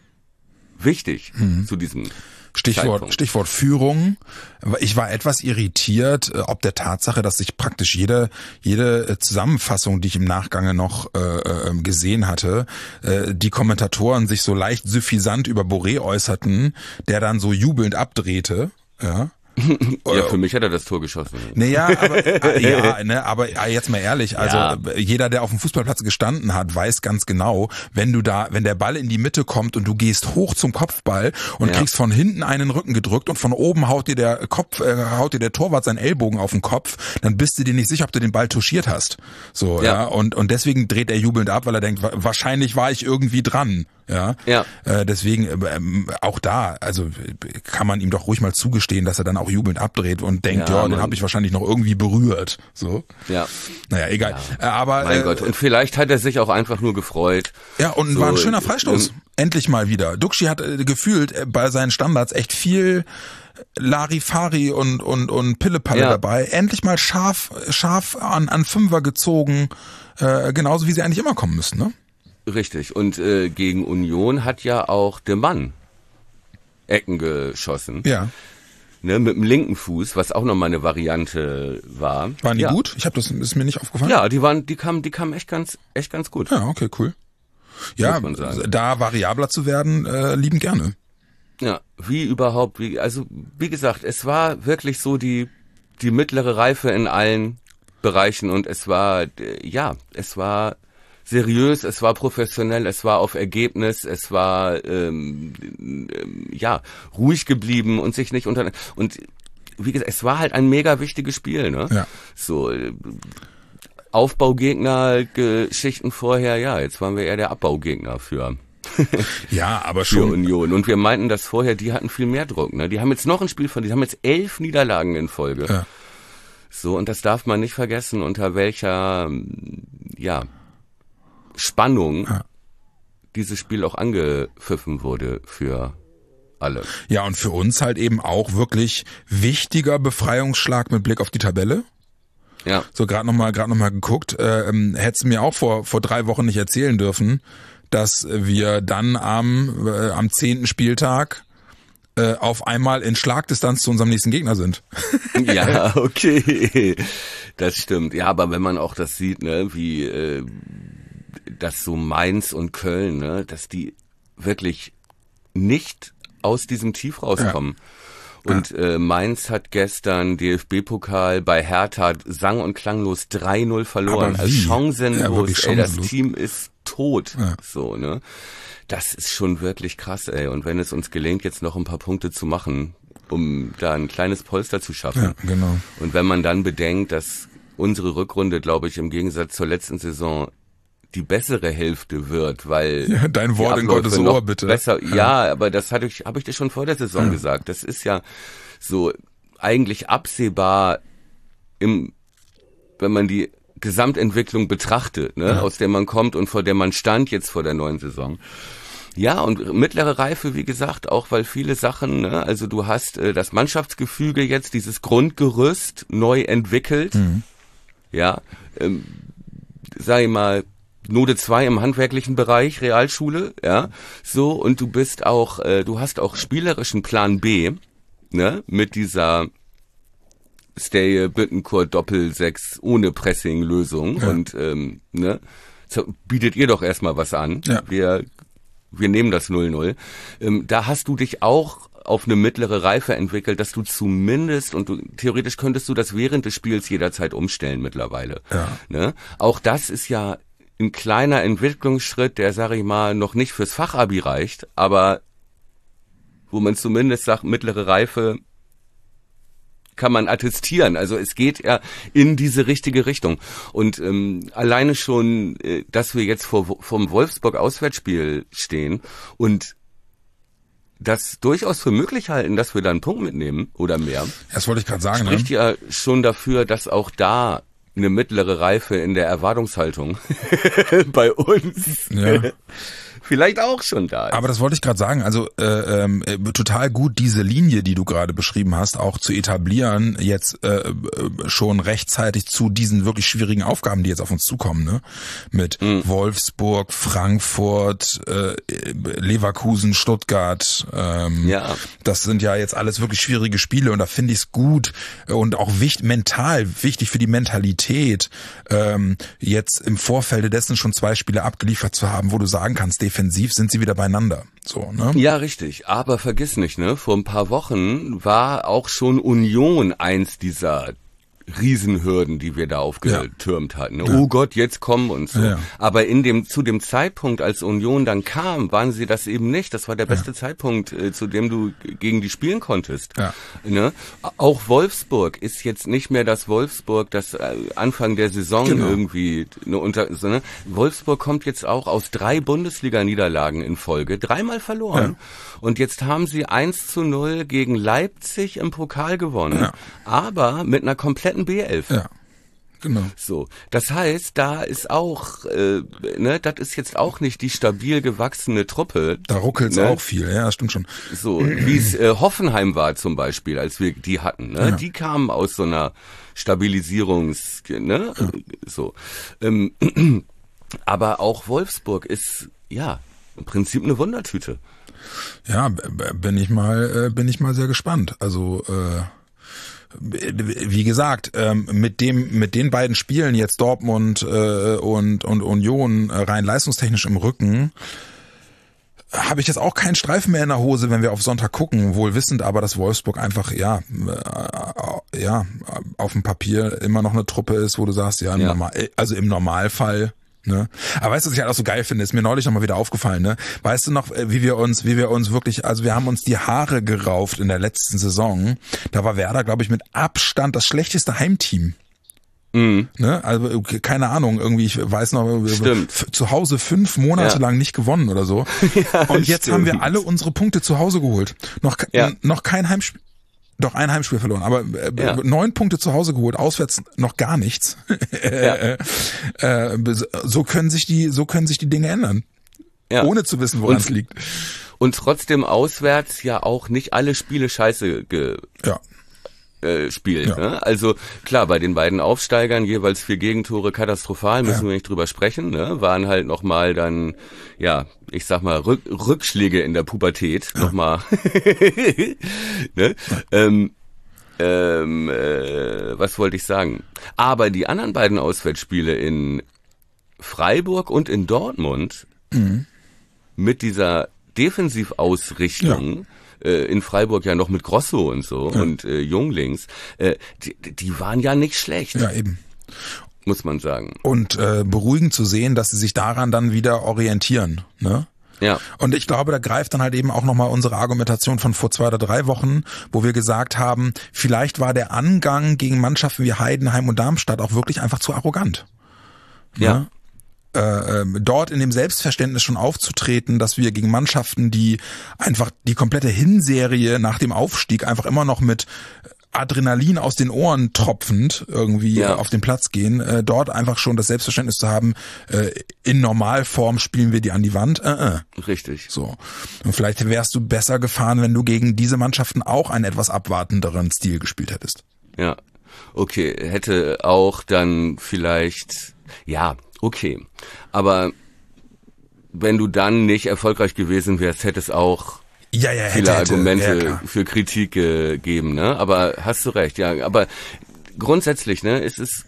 wichtig mhm. zu diesem Stichwort, Zeitpunkt. Stichwort Führung. Ich war etwas irritiert, ob der Tatsache, dass sich praktisch jede jede Zusammenfassung, die ich im Nachgange noch äh, gesehen hatte, äh, die Kommentatoren sich so leicht suffisant über Boré äußerten, der dann so jubelnd abdrehte, ja. Ja, für mich hat er das Tor geschossen. Naja, aber, ja, ne, aber jetzt mal ehrlich, also ja. jeder, der auf dem Fußballplatz gestanden hat, weiß ganz genau, wenn du da, wenn der Ball in die Mitte kommt und du gehst hoch zum Kopfball und ja. kriegst von hinten einen Rücken gedrückt und von oben haut dir der Kopf, äh, haut dir der Torwart seinen Ellbogen auf den Kopf, dann bist du dir nicht sicher, ob du den Ball touchiert hast. So, ja, ja und, und deswegen dreht er jubelnd ab, weil er denkt, wahrscheinlich war ich irgendwie dran. Ja, ja. Äh, deswegen ähm, auch da, also kann man ihm doch ruhig mal zugestehen, dass er dann auch jubelnd abdreht und denkt, ja, ja den habe ich wahrscheinlich noch irgendwie berührt. So. Ja. Naja, egal. Ja. Äh, aber mein äh, Gott. Und vielleicht hat er sich auch einfach nur gefreut. Ja, und so, war ein schöner Freistoß. Äh, Endlich mal wieder. Duxchi hat äh, gefühlt äh, bei seinen Standards echt viel Larifari und und und Pillepalle ja. dabei. Endlich mal scharf scharf an an Fünfer gezogen, äh, genauso wie sie eigentlich immer kommen müssen, ne? Richtig. Und äh, gegen Union hat ja auch der Mann Ecken geschossen. Ja. Ne, mit dem linken Fuß, was auch nochmal eine Variante war. Waren die ja. gut? Ich habe das ist mir nicht aufgefallen. Ja, die waren, die kamen, die kamen echt ganz, echt ganz gut. Ja, okay, cool. Ja, muss man sagen. Da variabler zu werden, äh, lieben gerne. Ja, wie überhaupt, wie, also wie gesagt, es war wirklich so die die mittlere Reife in allen Bereichen und es war, äh, ja, es war seriös, es war professionell, es war auf Ergebnis, es war ähm, ähm, ja ruhig geblieben und sich nicht unter und wie gesagt, es war halt ein mega wichtiges Spiel, ne? Ja. So äh, Aufbaugegner, Geschichten vorher, ja, jetzt waren wir eher der Abbaugegner für Ja, aber für schon. Union. Und wir meinten das vorher, die hatten viel mehr Druck, ne? Die haben jetzt noch ein Spiel von, die haben jetzt elf Niederlagen in Folge. Ja. So, und das darf man nicht vergessen, unter welcher, ja, Spannung Ja. dieses Spiel auch angepfiffen wurde für alle. Ja, und für uns halt eben auch wirklich wichtiger Befreiungsschlag mit Blick auf die Tabelle. Ja. So, gerade nochmal gerade noch mal geguckt, äh, ähm, hättest du mir auch vor vor drei Wochen nicht erzählen dürfen, dass wir dann am äh, am zehnten Spieltag äh, auf einmal in Schlagdistanz zu unserem nächsten Gegner sind. Ja, okay. Das stimmt. Ja, aber wenn man auch das sieht, ne, wie äh, dass so Mainz und Köln, ne, dass die wirklich nicht aus diesem Tief rauskommen. Ja. Und äh, Mainz hat gestern D F B-Pokal bei Hertha sang- und klanglos drei null verloren. Also chancenlos, ja, ey, das chancenlos. Team ist tot. Ja. So, ne? Das ist schon wirklich krass, ey. Und wenn es uns gelingt, jetzt noch ein paar Punkte zu machen, um da ein kleines Polster zu schaffen. Ja, genau. Und wenn man dann bedenkt, dass unsere Rückrunde, glaube ich, im Gegensatz zur letzten Saison die bessere Hälfte wird, weil Ja, dein Wort die in Abläufe Gottes noch Ohr, bitte. Besser, Ja. ja, aber das hatte ich, habe ich dir schon vor der Saison Ja. gesagt. Das ist ja so eigentlich absehbar im, wenn man die Gesamtentwicklung betrachtet, ne, Ja. aus der man kommt und vor der man stand jetzt vor der neuen Saison. Ja, und mittlere Reife, wie gesagt, auch weil viele Sachen, ne, also du hast äh, das Mannschaftsgefüge jetzt, dieses Grundgerüst neu entwickelt. Mhm. Ja, ähm, sag ich mal, Note zwei im handwerklichen Bereich, Realschule, ja, so, und du bist auch, äh, du hast auch spielerischen Plan B, ne, mit dieser Stay Bittencourt Doppel-Sechs ohne Pressing-Lösung Ja. und, ähm, ne, so, bietet ihr doch erstmal was an. Ja. Wir, wir nehmen das null null. Ähm, da hast du dich auch auf eine mittlere Reife entwickelt, dass du zumindest, und du, theoretisch könntest du das während des Spiels jederzeit umstellen mittlerweile. Ja. Ne? Auch das ist ja ein kleiner Entwicklungsschritt, der, sag ich mal, noch nicht fürs Fachabi reicht, aber wo man zumindest sagt, mittlere Reife kann man attestieren. Also es geht ja in diese richtige Richtung. Und ähm, alleine schon, äh, dass wir jetzt vor vom Wolfsburg-Auswärtsspiel stehen und das durchaus für möglich halten, dass wir da einen Punkt mitnehmen oder mehr, Das wollte ich gerade sagen. spricht Ne? ja schon dafür, dass auch da eine mittlere Reife in der Erwartungshaltung bei uns Ja. vielleicht auch schon da ist. Aber das wollte ich gerade sagen, also äh, ähm, äh, total gut diese Linie, die du gerade beschrieben hast, auch zu etablieren, jetzt äh, äh, schon rechtzeitig zu diesen wirklich schwierigen Aufgaben, die jetzt auf uns zukommen, ne? Mit Mhm. Wolfsburg, Frankfurt, äh, Leverkusen, Stuttgart. Ähm, Ja. Das sind ja jetzt alles wirklich schwierige Spiele und da finde ich es gut und auch wichtig, mental wichtig für die Mentalität, ähm, jetzt im Vorfeld dessen schon zwei Spiele abgeliefert zu haben, wo du sagen kannst, defensiv sind sie wieder beieinander. So, ne? Ja, richtig. Aber vergiss nicht, ne? Vor ein paar Wochen war auch schon Union eins dieser Riesenhürden, die wir da aufgetürmt hatten. Ja. Oh Gott, jetzt kommen und so. Ja. Aber in dem, zu dem Zeitpunkt, als Union dann kam, waren sie das eben nicht. Das war der beste Zeitpunkt, äh, zu dem du gegen die spielen konntest. Ja. Ne? Auch Wolfsburg ist jetzt nicht mehr das Wolfsburg, das äh, Anfang der Saison Genau. irgendwie, ne, unter, so, ne? Wolfsburg kommt jetzt auch aus drei Bundesliga-Niederlagen in Folge, dreimal verloren. Ja. Und jetzt haben sie eins zu null gegen Leipzig im Pokal gewonnen. Ja. Aber mit einer kompletten B elf. Ja, genau. So, das heißt, da ist auch, äh, ne, das ist jetzt auch nicht die stabil gewachsene Truppe. Da ruckelt's ne? auch viel, ja, stimmt schon. So, wie es äh, Hoffenheim war zum Beispiel, als wir die hatten. Ne? Ja. Die kamen aus so einer Stabilisierungs... Ne? Ja. So. Ähm, aber auch Wolfsburg ist, ja, im Prinzip eine Wundertüte. Ja, b- b- bin ich mal, äh, bin ich mal sehr gespannt. Also äh, wie gesagt, ähm, mit dem, mit den beiden Spielen jetzt Dortmund äh, und und Union äh, rein leistungstechnisch im Rücken, habe ich jetzt auch keinen Streifen mehr in der Hose, wenn wir auf Sonntag gucken, wohl wissend aber, dass Wolfsburg einfach, ja, äh, ja, auf dem Papier immer noch eine Truppe ist, wo du sagst, ja, im ja. Normal, also im Normalfall, ne? Aber weißt du, was ich halt auch so geil finde, ist mir neulich nochmal wieder aufgefallen, ne? Weißt du noch, wie wir uns, wie wir uns wirklich, also wir haben uns die Haare gerauft in der letzten Saison. Da war Werder, glaube ich, mit Abstand das schlechteste Heimteam. Mhm. Ne? Also keine Ahnung, irgendwie, ich weiß noch, Stimmt. f- zu Hause fünf Monate Ja. lang nicht gewonnen oder so. Ja, und jetzt stimmt. haben wir alle unsere Punkte zu Hause geholt. Noch, Ja. n- noch kein Heimspiel. Doch ein Heimspiel verloren, aber äh, Ja. neun Punkte zu Hause geholt, auswärts noch gar nichts. Ja. äh, so können sich die, so können sich die Dinge ändern, Ja. ohne zu wissen, woran Und- es liegt. Und trotzdem auswärts ja auch nicht alle Spiele scheiße ge Ja, äh, spielt. Ja. Ne? Also klar, bei den beiden Aufsteigern jeweils vier Gegentore katastrophal, müssen Ja. wir nicht drüber sprechen. Ne? Waren halt nochmal dann, ja, ich sag mal, Rück Rückschläge in der Pubertät. Ja. Nochmal. ne? ähm, ähm, äh, was wollte ich sagen? Aber die anderen beiden Auswärtsspiele in Freiburg und in Dortmund mhm. mit dieser Defensivausrichtung, ja. äh, in Freiburg ja noch mit Grosso und so ja. und äh, Junglings, äh, die, die waren ja nicht schlecht, ja eben, muss man sagen. Und äh, beruhigend zu sehen, dass sie sich daran dann wieder orientieren, ne? Ja. Und ich glaube, da greift dann halt eben auch nochmal unsere Argumentation von vor zwei oder drei Wochen, wo wir gesagt haben, vielleicht war der Angang gegen Mannschaften wie Heidenheim und Darmstadt auch wirklich einfach zu arrogant. Ja. Ne? Äh, dort in dem Selbstverständnis schon aufzutreten, dass wir gegen Mannschaften, die einfach die komplette Hinserie nach dem Aufstieg einfach immer noch mit Adrenalin aus den Ohren tropfend irgendwie ja. auf den Platz gehen, äh, dort einfach schon das Selbstverständnis zu haben, äh, in Normalform spielen wir die an die Wand. Äh, äh. Richtig. So. Und vielleicht wärst du besser gefahren, wenn du gegen diese Mannschaften auch einen etwas abwartenderen Stil gespielt hättest. Ja. Okay, hätte auch dann vielleicht, ja, okay. Aber wenn du dann nicht erfolgreich gewesen wärst, hätte es auch Ja, ja, hätte, viele hätte. Argumente Ja, für Kritik gegeben, ne? Aber hast du recht, ja. Aber grundsätzlich, ne, es ist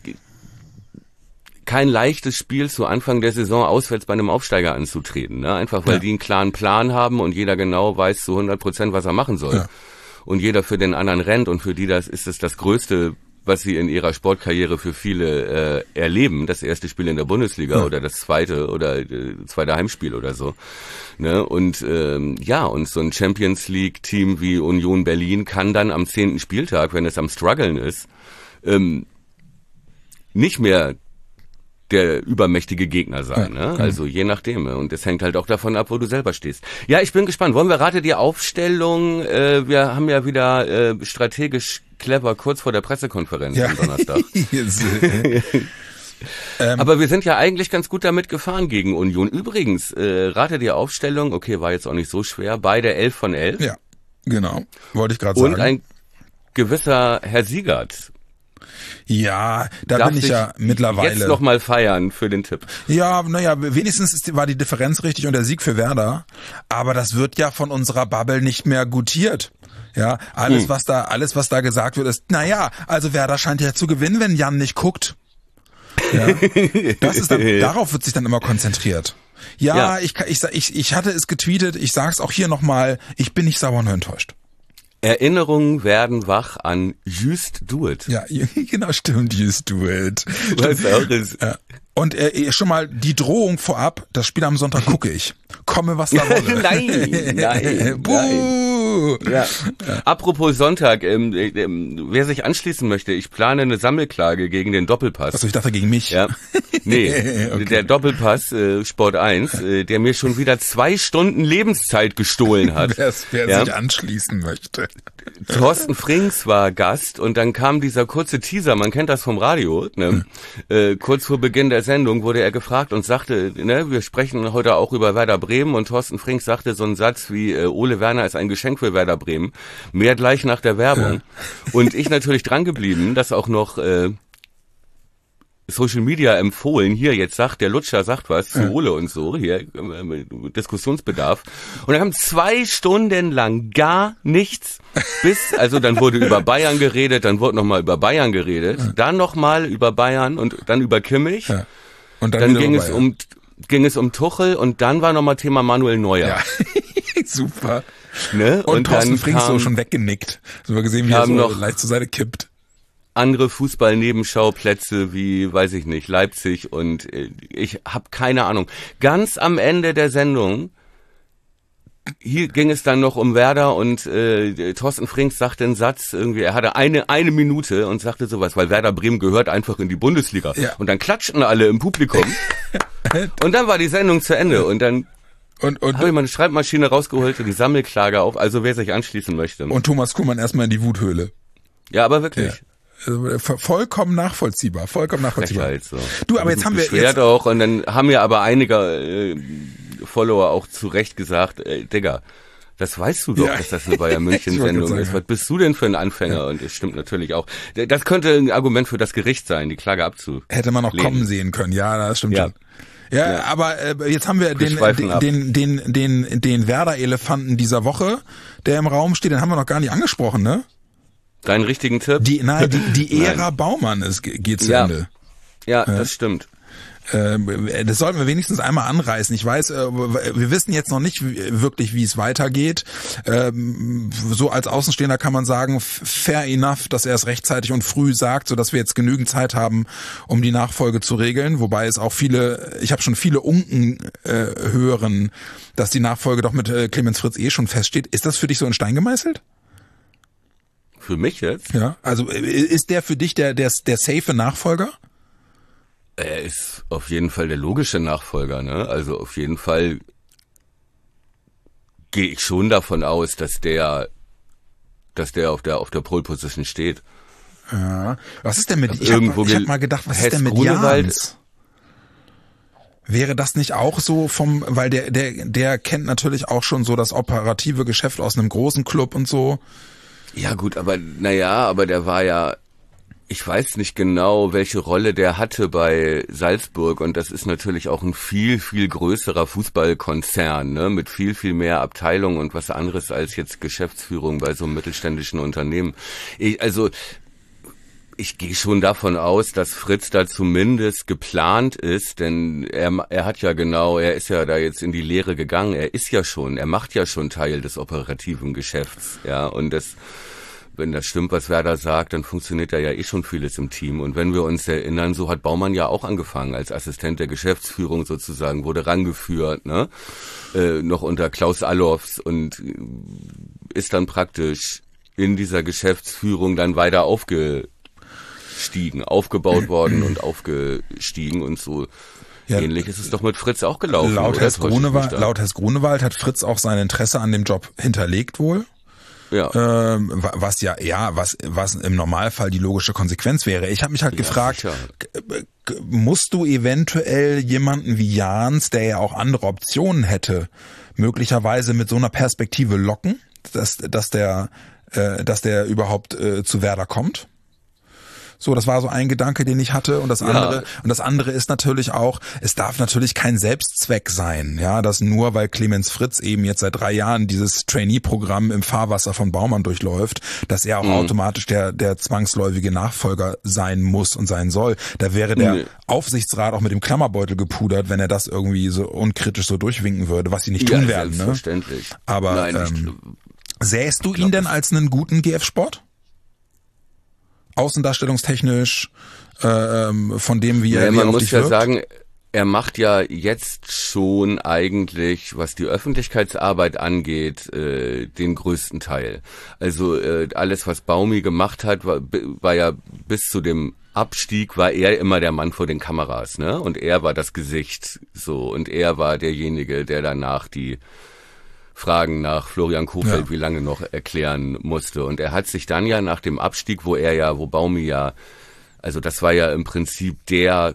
kein leichtes Spiel zu Anfang der Saison auswärts bei einem Aufsteiger anzutreten, ne? Einfach weil ja. die einen klaren Plan haben und jeder genau weiß zu hundert Prozent, was er machen soll. Ja. Und jeder für den anderen rennt und für die das ist es das Größte, was sie in ihrer Sportkarriere für viele äh, erleben, das erste Spiel in der Bundesliga ja. oder das zweite oder äh, zweite Heimspiel oder so. Ne? Und ähm, ja, und so ein Champions League-Team wie Union Berlin kann dann am zehnten Spieltag, wenn es am Struggeln ist, ähm, nicht mehr der übermächtige Gegner sein, ja, ne? Also je nachdem. Und es hängt halt auch davon ab, wo du selber stehst. Ja, ich bin gespannt. Wollen wir rate die Aufstellung? Äh, wir haben ja wieder äh, strategisch clever kurz vor der Pressekonferenz ja. am Donnerstag. Aber wir sind ja eigentlich ganz gut damit gefahren gegen Union. Übrigens, äh, rate die Aufstellung, okay, war jetzt auch nicht so schwer, beide elf von elf. Ja, genau. Wollte ich gerade sagen. Und ein gewisser Herr Siegert. Ja, da Darf bin ich ja mittlerweile. Jetzt noch mal feiern für den Tipp. Ja, naja, wenigstens ist, war die Differenz richtig und der Sieg für Werder. Aber das wird ja von unserer Bubble nicht mehr gutiert. Ja, alles, hm. was da, alles, was da gesagt wird, ist, naja, also Werder scheint ja zu gewinnen, wenn Jan nicht guckt. Ja, das ist dann, darauf wird sich dann immer konzentriert. Ja, ja. Ich, ich, ich, ich hatte es getweetet, ich sag's auch hier nochmal, ich bin nicht sauer nur enttäuscht. Erinnerungen werden wach an Just Do It. Ja, genau, stimmt, Just Do It. Was auch ist. Ja. Und äh, schon mal die Drohung vorab, das Spiel am Sonntag gucke ich. Komme, was da wolle. Nein, nein, Buh. nein. Ja. Ja. Apropos Sonntag, ähm, ähm, wer sich anschließen möchte, ich plane eine Sammelklage gegen den Doppelpass. Achso, ich dachte gegen mich. Ja. Nee, okay. Der Doppelpass, äh, Sport eins, äh, der mir schon wieder zwei Stunden Lebenszeit gestohlen hat. Wer ja? sich anschließen möchte. Thorsten Frings war Gast und dann kam dieser kurze Teaser, man kennt das vom Radio, ne? äh, kurz vor Beginn der Sendung wurde er gefragt und sagte, ne, wir sprechen heute auch über Werder Bremen und Thorsten Frings sagte so einen Satz wie, äh, Ole Werner ist ein Geschenk für Werder Bremen, mehr gleich nach der Werbung. Ja. Und ich natürlich dran geblieben, das auch noch äh, Social Media empfohlen, hier, jetzt sagt, der Lutscher sagt was zu Ja. Ole und so, hier, äh, Diskussionsbedarf. Und dann haben zwei Stunden lang gar nichts, bis, also dann wurde über Bayern geredet, dann wurde nochmal über Bayern geredet, ja. dann nochmal über Bayern und dann über Kimmich. Ja. Und dann, dann wieder ging vorbei, es ja. um, ging es um Tuchel und dann war nochmal Thema Manuel Neuer. Ja, super. Ne? Und, Und Thorsten dann Frings so kam- schon weggenickt. So wir gesehen, wie er haben so noch- leicht zur Seite kippt. andere Fußball-Nebenschauplätze wie, weiß ich nicht, Leipzig und äh, ich habe keine Ahnung. Ganz am Ende der Sendung, hier ging es dann noch um Werder und äh, Thorsten Frings sagte einen Satz, irgendwie, er hatte eine eine Minute und sagte sowas, weil Werder Bremen gehört einfach in die Bundesliga. Ja. Und dann klatschten alle im Publikum und dann war die Sendung zu Ende und dann Und, und, habe ich meine Schreibmaschine rausgeholt und die Sammelklage auf, also wer sich anschließen möchte. und Thomas Kuhlmann erstmal in die Wuthöhle. Ja, aber wirklich. Ja. Also, vo- vollkommen nachvollziehbar, vollkommen nachvollziehbar. Frechheit, so. Du, aber jetzt haben wir Beschwert jetzt, auch und dann haben ja aber einige äh, Follower auch zu Recht gesagt, ey, Digga, das weißt du doch, Ja. dass das eine Bayern München Ich wollte Sendung gerade ist. sagen. Was bist du denn für ein Anfänger? Und es stimmt natürlich auch. Das könnte ein Argument für das Gericht sein, die Klage abzu. hätte man noch lehnen. kommen sehen können. Ja, das stimmt Ja. schon. Ja, Ja. aber äh, jetzt haben wir den, schweifen den, ab. den, den, den, den Werder-Elefanten dieser Woche, der im Raum steht, den haben wir noch gar nicht angesprochen, ne? Deinen richtigen Tipp? Die, nein, die, die Nein. Ära Baumann ist, geht zu Ja. Ende. Ja, das stimmt. Ähm, das sollten wir wenigstens einmal anreißen. Ich weiß, äh, wir wissen jetzt noch nicht wie- wirklich, wie es weitergeht. Ähm, so als Außenstehender kann man sagen, f- fair enough, dass er es rechtzeitig und früh sagt, sodass wir jetzt genügend Zeit haben, um die Nachfolge zu regeln. Wobei es auch viele, ich habe schon viele Unken äh, hören, dass die Nachfolge doch mit äh, Clemens Fritz eh schon feststeht. Ist das für dich so in Stein gemeißelt? Für mich jetzt? Ja. Also äh, ist der für dich der der der safe Nachfolger? Er ist auf jeden Fall der logische Nachfolger, ne? Also auf jeden Fall gehe ich schon davon aus, dass der, dass der auf der auf der Pole Position steht. Ja. Was ist denn mit, ich habe Irgendwo hab gel- mal gedacht, was ist Hess denn mit Grunewald- Jans? Wäre das nicht auch so vom, weil der, der, der kennt natürlich auch schon so das operative Geschäft aus einem großen Club und so. Ja gut, aber naja, aber der war ja, ich weiß nicht genau, welche Rolle der hatte bei Salzburg und das ist natürlich auch ein viel, viel größerer Fußballkonzern, ne, mit viel, viel mehr Abteilungen und was anderes als jetzt Geschäftsführung bei so einem mittelständischen Unternehmen. Ich, also ich gehe schon davon aus, dass Fritz da zumindest geplant ist, denn er, er hat ja genau, er ist ja da jetzt in die Lehre gegangen, er ist ja schon, er macht ja schon Teil des operativen Geschäfts, ja, und das, wenn das stimmt, was Werder sagt, dann funktioniert da ja eh schon vieles im Team. Und wenn wir uns erinnern, so hat Baumann ja auch angefangen als Assistent der Geschäftsführung sozusagen, wurde rangeführt, ne, äh, noch unter Klaus Allofs und ist dann praktisch in dieser Geschäftsführung dann weiter aufge Stiegen, aufgebaut worden und aufgestiegen und so Ja. ähnlich ist es doch mit Fritz auch gelaufen. Laut oder? Hess Täusche ich mich Grunewald, da? laut Hess Grunewald hat Fritz auch sein Interesse an dem Job hinterlegt wohl. Ja. Ähm, wa- was ja, ja, was, was im Normalfall die logische Konsequenz wäre. Ich habe mich halt gefragt, sicher. g- g- musst du eventuell jemanden wie Jans, der ja auch andere Optionen hätte, möglicherweise mit so einer Perspektive locken, dass, dass der, äh, dass der überhaupt äh, zu Werder kommt? So, das war so ein Gedanke, den ich hatte. Und das andere, und das andere ist natürlich auch, es darf natürlich kein Selbstzweck sein, ja, dass nur weil Clemens Fritz eben jetzt seit drei Jahren dieses Trainee-Programm im Fahrwasser von Baumann durchläuft, dass er auch Mhm. automatisch der, der zwangsläufige Nachfolger sein muss und sein soll. Da wäre der Nee. Aufsichtsrat auch mit dem Klammerbeutel gepudert, wenn er das irgendwie so unkritisch so durchwinken würde, was sie nicht tun ja, werden, ne? selbstverständlich. Aber, Nein, ähm, ich, Sähst du ihn glaub, denn das- als einen guten G F-Sport? Außendarstellungstechnisch, ähm, von dem, wie er, ja, wie er man auf muss dich ja wirkt? sagen, er macht ja jetzt schon eigentlich, was die Öffentlichkeitsarbeit angeht, äh, den größten Teil. Also äh, alles, was Baumi gemacht hat, war, war ja bis zu dem Abstieg war er immer der Mann vor den Kameras, ne? Und er war das Gesicht, so, und er war derjenige, der danach die Fragen nach Florian Kohfeldt Ja. wie lange noch erklären musste. Und er hat sich dann ja nach dem Abstieg, wo er ja, wo Baumi ja, also das war ja im Prinzip der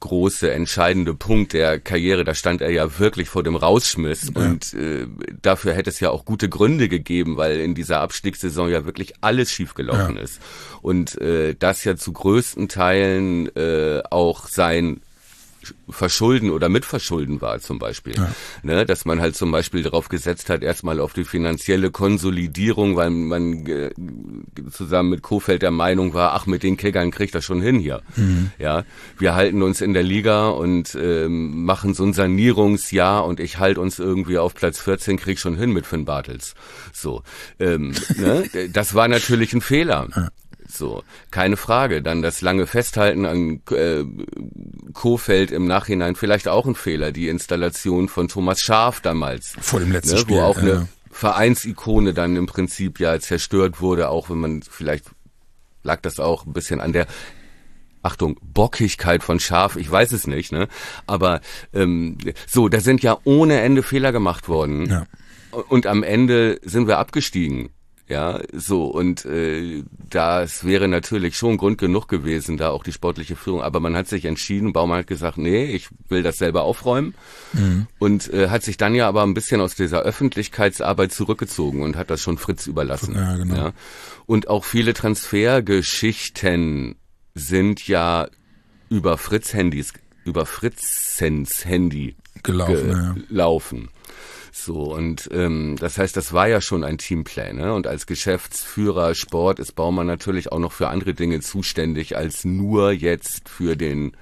große, entscheidende Punkt der Karriere. Da stand er ja wirklich vor dem Rausschmiss ja. und äh, dafür hätte es ja auch gute Gründe gegeben, weil in dieser Abstiegssaison ja wirklich alles schiefgelaufen ja. ist. Und äh, das ja zu größten Teilen äh, auch sein Verschulden oder Mitverschulden war zum Beispiel. Ja. Ne, dass man halt zum Beispiel darauf gesetzt hat, erstmal auf die finanzielle Konsolidierung, weil man äh, zusammen mit Kohfeldt der Meinung war, ach, mit den Kickern kriegt das schon hin hier. Mhm. Ja, wir halten uns in der Liga und ähm, machen so ein Sanierungsjahr und ich halte uns irgendwie auf Platz vierzehn, krieg schon hin mit Finn Bartels. So, ähm, ne, das war natürlich ein Fehler. Ja. So, keine Frage. Dann das lange Festhalten an äh, Kohfeldt im Nachhinein vielleicht auch ein Fehler. Die Installation von Thomas Schaaf damals. Vor dem letzten ne, Spiel. Wo auch ja. eine Vereinsikone dann im Prinzip ja zerstört wurde, auch wenn man, vielleicht lag das auch ein bisschen an der, Achtung, Bockigkeit von Schaaf, ich weiß es nicht, ne? Aber ähm, so, da sind ja ohne Ende Fehler gemacht worden. Ja. Und am Ende sind wir abgestiegen. Ja, so, und äh, das wäre natürlich schon Grund genug gewesen, da auch die sportliche Führung, aber man hat sich entschieden, Baumann hat gesagt, nee, ich will das selber aufräumen mhm. und äh, hat sich dann ja aber ein bisschen aus dieser Öffentlichkeitsarbeit zurückgezogen und hat das schon Fritz überlassen. Ja, genau. Ja. Und auch viele Transfergeschichten sind ja über Fritz-Handys, über Fritzens Handy gelaufen. gelaufen. Ja. So, und ähm, das heißt, das war ja schon ein Teamplay, ne? Und als Geschäftsführer Sport ist Baumann natürlich auch noch für andere Dinge zuständig als nur jetzt für den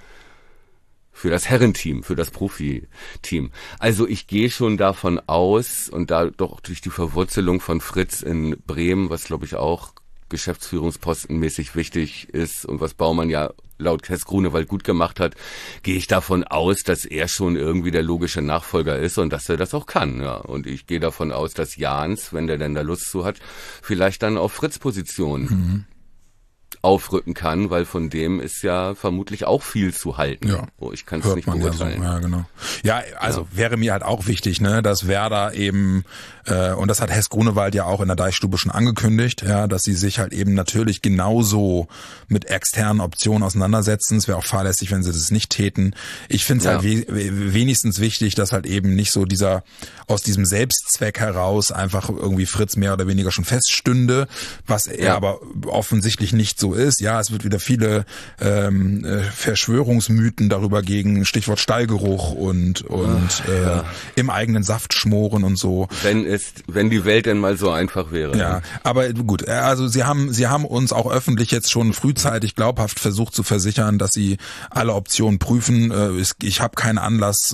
für das Herrenteam, für das Profiteam. Also ich gehe schon davon aus, und da doch durch die Verwurzelung von Fritz in Bremen, was glaube ich auch geschäftsführungspostenmäßig wichtig ist und was Baumann ja laut Hess Grunewald gut gemacht hat, gehe ich davon aus, dass er schon irgendwie der logische Nachfolger ist und dass er das auch kann. Ja. Und ich gehe davon aus, dass Jahns, wenn der denn da Lust zu hat, vielleicht dann auf Fritz-Position mhm. aufrücken kann, weil von dem ist ja vermutlich auch viel zu halten. Ja. Oh, ich kann es nicht beurteilen. Ja, so. Ja, genau. Ja, also ja. wäre mir halt auch wichtig, ne, dass Werder eben, äh, und das hat Hess Grunewald ja auch in der Deichstube schon angekündigt, ja, dass sie sich halt eben natürlich genauso mit externen Optionen auseinandersetzen. Es wäre auch fahrlässig, wenn sie das nicht täten. Ich finde es ja. halt we- wenigstens wichtig, dass halt eben nicht so dieser, aus diesem Selbstzweck heraus einfach irgendwie Fritz mehr oder weniger schon feststünde, was er ja. aber offensichtlich nicht so ist. Ja, es wird wieder viele ähm, Verschwörungsmythen darüber gegen Stichwort Stallgeruch und und äh, ja. im eigenen Saft schmoren und so. Wenn es, wenn die Welt denn mal so einfach wäre. Ja, aber gut. Also sie haben sie haben uns auch öffentlich jetzt schon frühzeitig glaubhaft versucht zu versichern, dass sie alle Optionen prüfen. Ich habe keinen Anlass,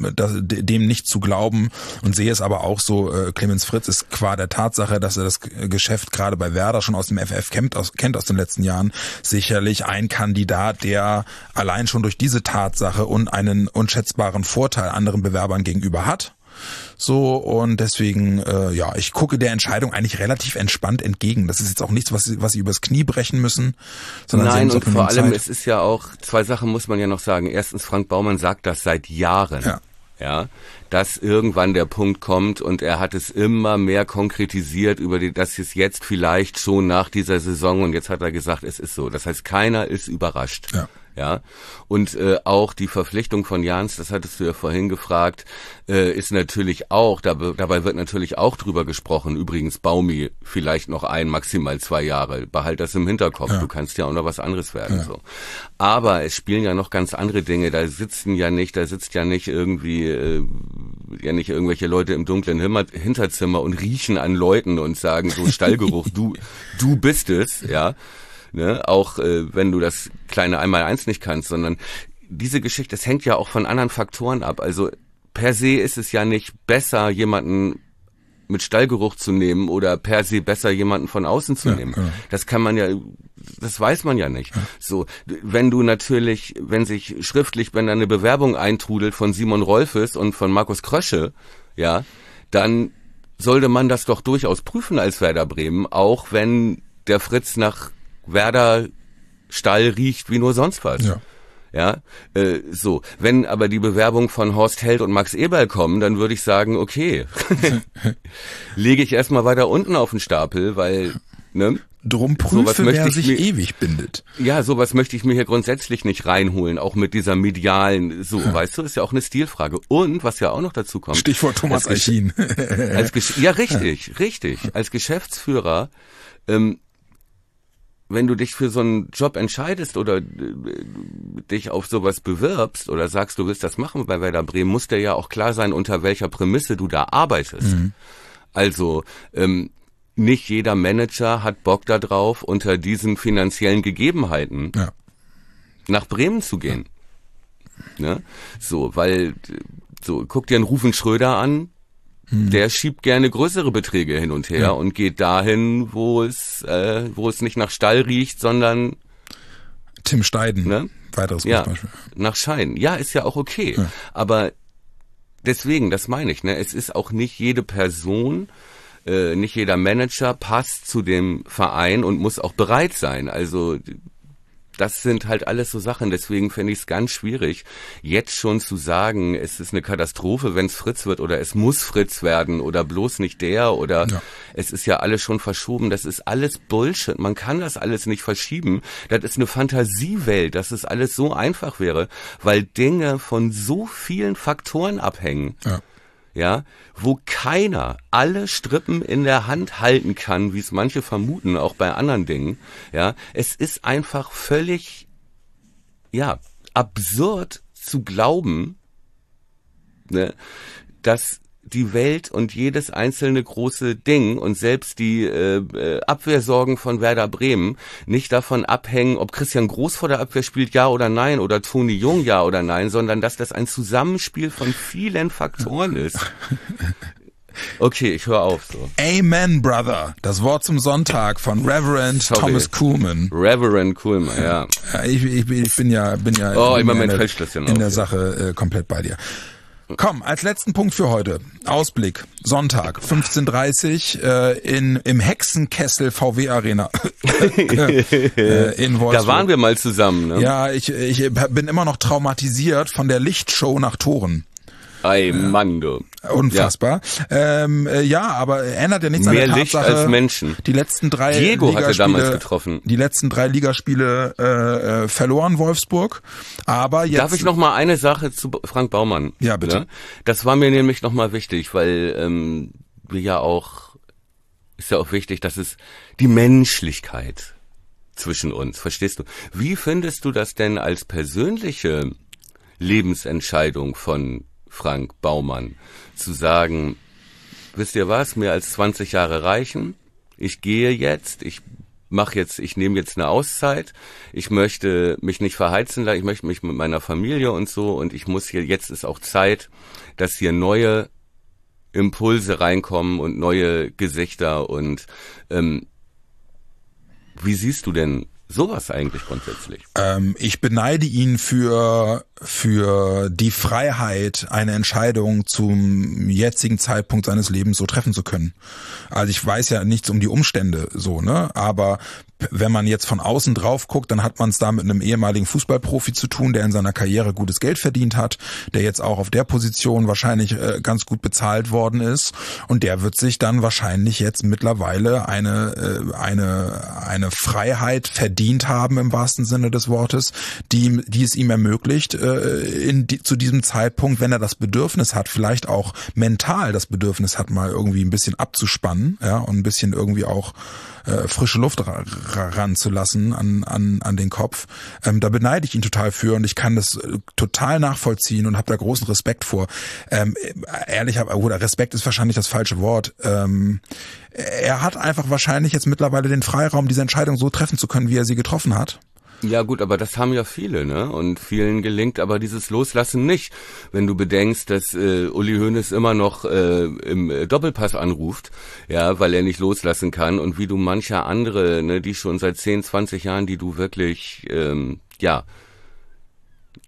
dem nicht zu glauben und sehe es aber auch so. Clemens Fritz ist qua der Tatsache, dass er das Geschäft gerade bei Werder schon aus dem F F kennt, aus, kennt aus den letzten Jahren, sicherlich ein Kandidat, der allein schon durch diese Tatsache und einen unschätzbaren Vorteil anderen Bewerbern gegenüber hat. So, und deswegen, äh, ja, ich gucke der Entscheidung eigentlich relativ entspannt entgegen. Das ist jetzt auch nichts, was sie, was sie übers Knie brechen müssen. Sondern Nein, sie und vor allem, Zeit. Es ist ja auch, zwei Sachen muss man ja noch sagen. Erstens, Frank Baumann sagt das seit Jahren. Ja. Ja, dass irgendwann der Punkt kommt und er hat es immer mehr konkretisiert über die, dass es jetzt vielleicht schon nach dieser Saison und jetzt hat er gesagt, es ist so. Das heißt, keiner ist überrascht. Ja. Ja, und äh, auch die Verpflichtung von Jahns, das hattest du ja vorhin gefragt, äh, ist natürlich auch, dabei, dabei wird natürlich auch drüber gesprochen, übrigens Baumi vielleicht noch ein, maximal zwei Jahre, behalt das im Hinterkopf, ja. Du kannst ja auch noch was anderes werden. Ja. So. Aber es spielen ja noch ganz andere Dinge, da sitzen ja nicht, da sitzt ja nicht irgendwie, äh, ja nicht irgendwelche Leute im dunklen Himmer- Hinterzimmer und riechen an Leuten und sagen so Stallgeruch, du, du bist es, ja. Ne, auch äh, wenn du das kleine Einmaleins nicht kannst, sondern diese Geschichte, das hängt ja auch von anderen Faktoren ab. Also per se ist es ja nicht besser, jemanden mit Stallgeruch zu nehmen oder per se besser, jemanden von außen zu ja, nehmen. Genau. Das kann man ja, das weiß man ja nicht. Ja. So, wenn du natürlich, wenn sich schriftlich, wenn da eine Bewerbung eintrudelt von Simon Rolfes und von Markus Krösche, ja, dann sollte man das doch durchaus prüfen als Werder Bremen, auch wenn der Fritz nach Werder Stall riecht wie nur sonst was. Ja. Ja, äh, so. Wenn aber die Bewerbung von Horst Held und Max Eberl kommen, dann würde ich sagen, okay, lege ich erstmal weiter unten auf den Stapel, weil, ne? drum Sowas prüfe, möchte wer ich sich mir- ewig bindet. Ja, sowas möchte ich mir hier grundsätzlich nicht reinholen, auch mit dieser medialen, so, weißt du, ist ja auch eine Stilfrage. Und, was ja auch noch dazu kommt. Stichwort Thomas als Gesch- Eichin. Als Gesch- ja, richtig, richtig. Als Geschäftsführer, ähm, wenn du dich für so einen Job entscheidest oder äh, dich auf sowas bewirbst oder sagst, du willst das machen bei Werder Bremen, muss dir ja auch klar sein, unter welcher Prämisse du da arbeitest. Mhm. Also, ähm, nicht jeder Manager hat Bock da drauf, unter diesen finanziellen Gegebenheiten Ja. nach Bremen zu gehen. Ne? So, weil, so, guck dir einen Rufen Schröder an, der schiebt gerne größere Beträge hin und her Ja. und geht dahin, wo es, äh, wo es nicht nach Stall riecht, sondern Tim Steiden, Ne? weiteres ja, gutes Beispiel. nach Schein. Ja, ist ja auch okay. Ja. Aber deswegen, das meine ich, ne, es ist auch nicht jede Person, äh, nicht jeder Manager passt zu dem Verein und muss auch bereit sein. Also das sind halt alles so Sachen. Deswegen finde ich es ganz schwierig, jetzt schon zu sagen, es ist eine Katastrophe, wenn es Fritz wird oder es muss Fritz werden oder bloß nicht der oder Ja. es ist ja alles schon verschoben. Das ist alles Bullshit. Man kann das alles nicht verschieben. Das ist eine Fantasiewelt, dass es alles so einfach wäre, weil Dinge von so vielen Faktoren abhängen. Ja. Ja, wo keiner alle Strippen in der Hand halten kann, wie es manche vermuten, auch bei anderen Dingen. Ja, es ist einfach völlig, ja, absurd zu glauben, ne, dass die Welt und jedes einzelne große Ding und selbst die äh, äh, Abwehrsorgen von Werder Bremen nicht davon abhängen, ob Christian Groß vor der Abwehr spielt, ja oder nein, oder Toni Jung, ja oder nein, sondern dass das ein Zusammenspiel von vielen Faktoren ist. Okay, ich höre auf so. Amen, Brother. Das Wort zum Sonntag von Reverend Sorry. Thomas Kuhlman. Reverend Kuhlmann, ja. Ja, ich, ich, ich bin ja, bin ja Oh, bin immer ja mein in, der, Feldschlösschen in auf, der ja. Sache äh, komplett bei dir. Komm, als letzten Punkt für heute. Ausblick. Sonntag, fünfzehn Uhr dreißig äh, in, im Hexenkessel V W Arena äh, in Wolfsburg. Da waren wir mal zusammen, ne? Ja, ich, ich bin immer noch traumatisiert von der Lichtshow nach Toren. Ey, Mann, du. Unfassbar. Ja, ähm, äh, ja aber ändert ja nichts Mehr an der Licht Tatsache. als Menschen. Die letzten drei Diego hatte Ligaspiele, damals getroffen. Die letzten drei Ligaspiele äh, äh, verloren Wolfsburg. Aber jetzt. Darf ich noch mal eine Sache zu Frank Baumann? Ja, bitte. Ne? Das war mir nämlich noch mal wichtig, weil ähm, wir ja auch, ist ja auch wichtig, dass es die Menschlichkeit zwischen uns, verstehst du? Wie findest du das denn als persönliche Lebensentscheidung von Frank Baumann, zu sagen, wisst ihr was, mehr als zwanzig Jahre reichen, ich gehe jetzt, ich mache jetzt, ich nehme jetzt eine Auszeit, ich möchte mich nicht verheizen lassen, ich möchte mich mit meiner Familie und so und ich muss hier, jetzt ist auch Zeit, dass hier neue Impulse reinkommen und neue Gesichter und ähm, wie siehst du denn sowas eigentlich grundsätzlich? Ähm, ich beneide ihn für für die Freiheit, eine Entscheidung zum jetzigen Zeitpunkt seines Lebens so treffen zu können. Also ich weiß ja nichts um die Umstände so, ne? Aber wenn man jetzt von außen drauf guckt, dann hat man es da mit einem ehemaligen Fußballprofi zu tun, der in seiner Karriere gutes Geld verdient hat, der jetzt auch auf der Position wahrscheinlich äh, ganz gut bezahlt worden ist und der wird sich dann wahrscheinlich jetzt mittlerweile eine äh, eine eine Freiheit verdient haben im wahrsten Sinne des Wortes, die die es ihm ermöglicht, äh, in die, zu diesem Zeitpunkt, wenn er das Bedürfnis hat, vielleicht auch mental das Bedürfnis hat, mal irgendwie ein bisschen abzuspannen, ja, und ein bisschen irgendwie auch äh, frische Luft ra- ra- ranzulassen an an an den Kopf. Ähm, da beneide ich ihn total für und ich kann das äh, total nachvollziehen und habe da großen Respekt vor. Ähm, ehrlich, oder Respekt ist wahrscheinlich das falsche Wort. Ähm, er hat einfach wahrscheinlich jetzt mittlerweile den Freiraum, diese Entscheidung so treffen zu können, wie er sie getroffen hat. Ja gut, aber das haben ja viele, ne? Und vielen gelingt aber dieses Loslassen nicht. Wenn du bedenkst, dass äh, Uli Hoeneß immer noch äh, im äh, Doppelpass anruft, ja, weil er nicht loslassen kann und wie du mancher andere, ne, die schon seit zehn, zwanzig Jahren, die du wirklich, ähm, ja,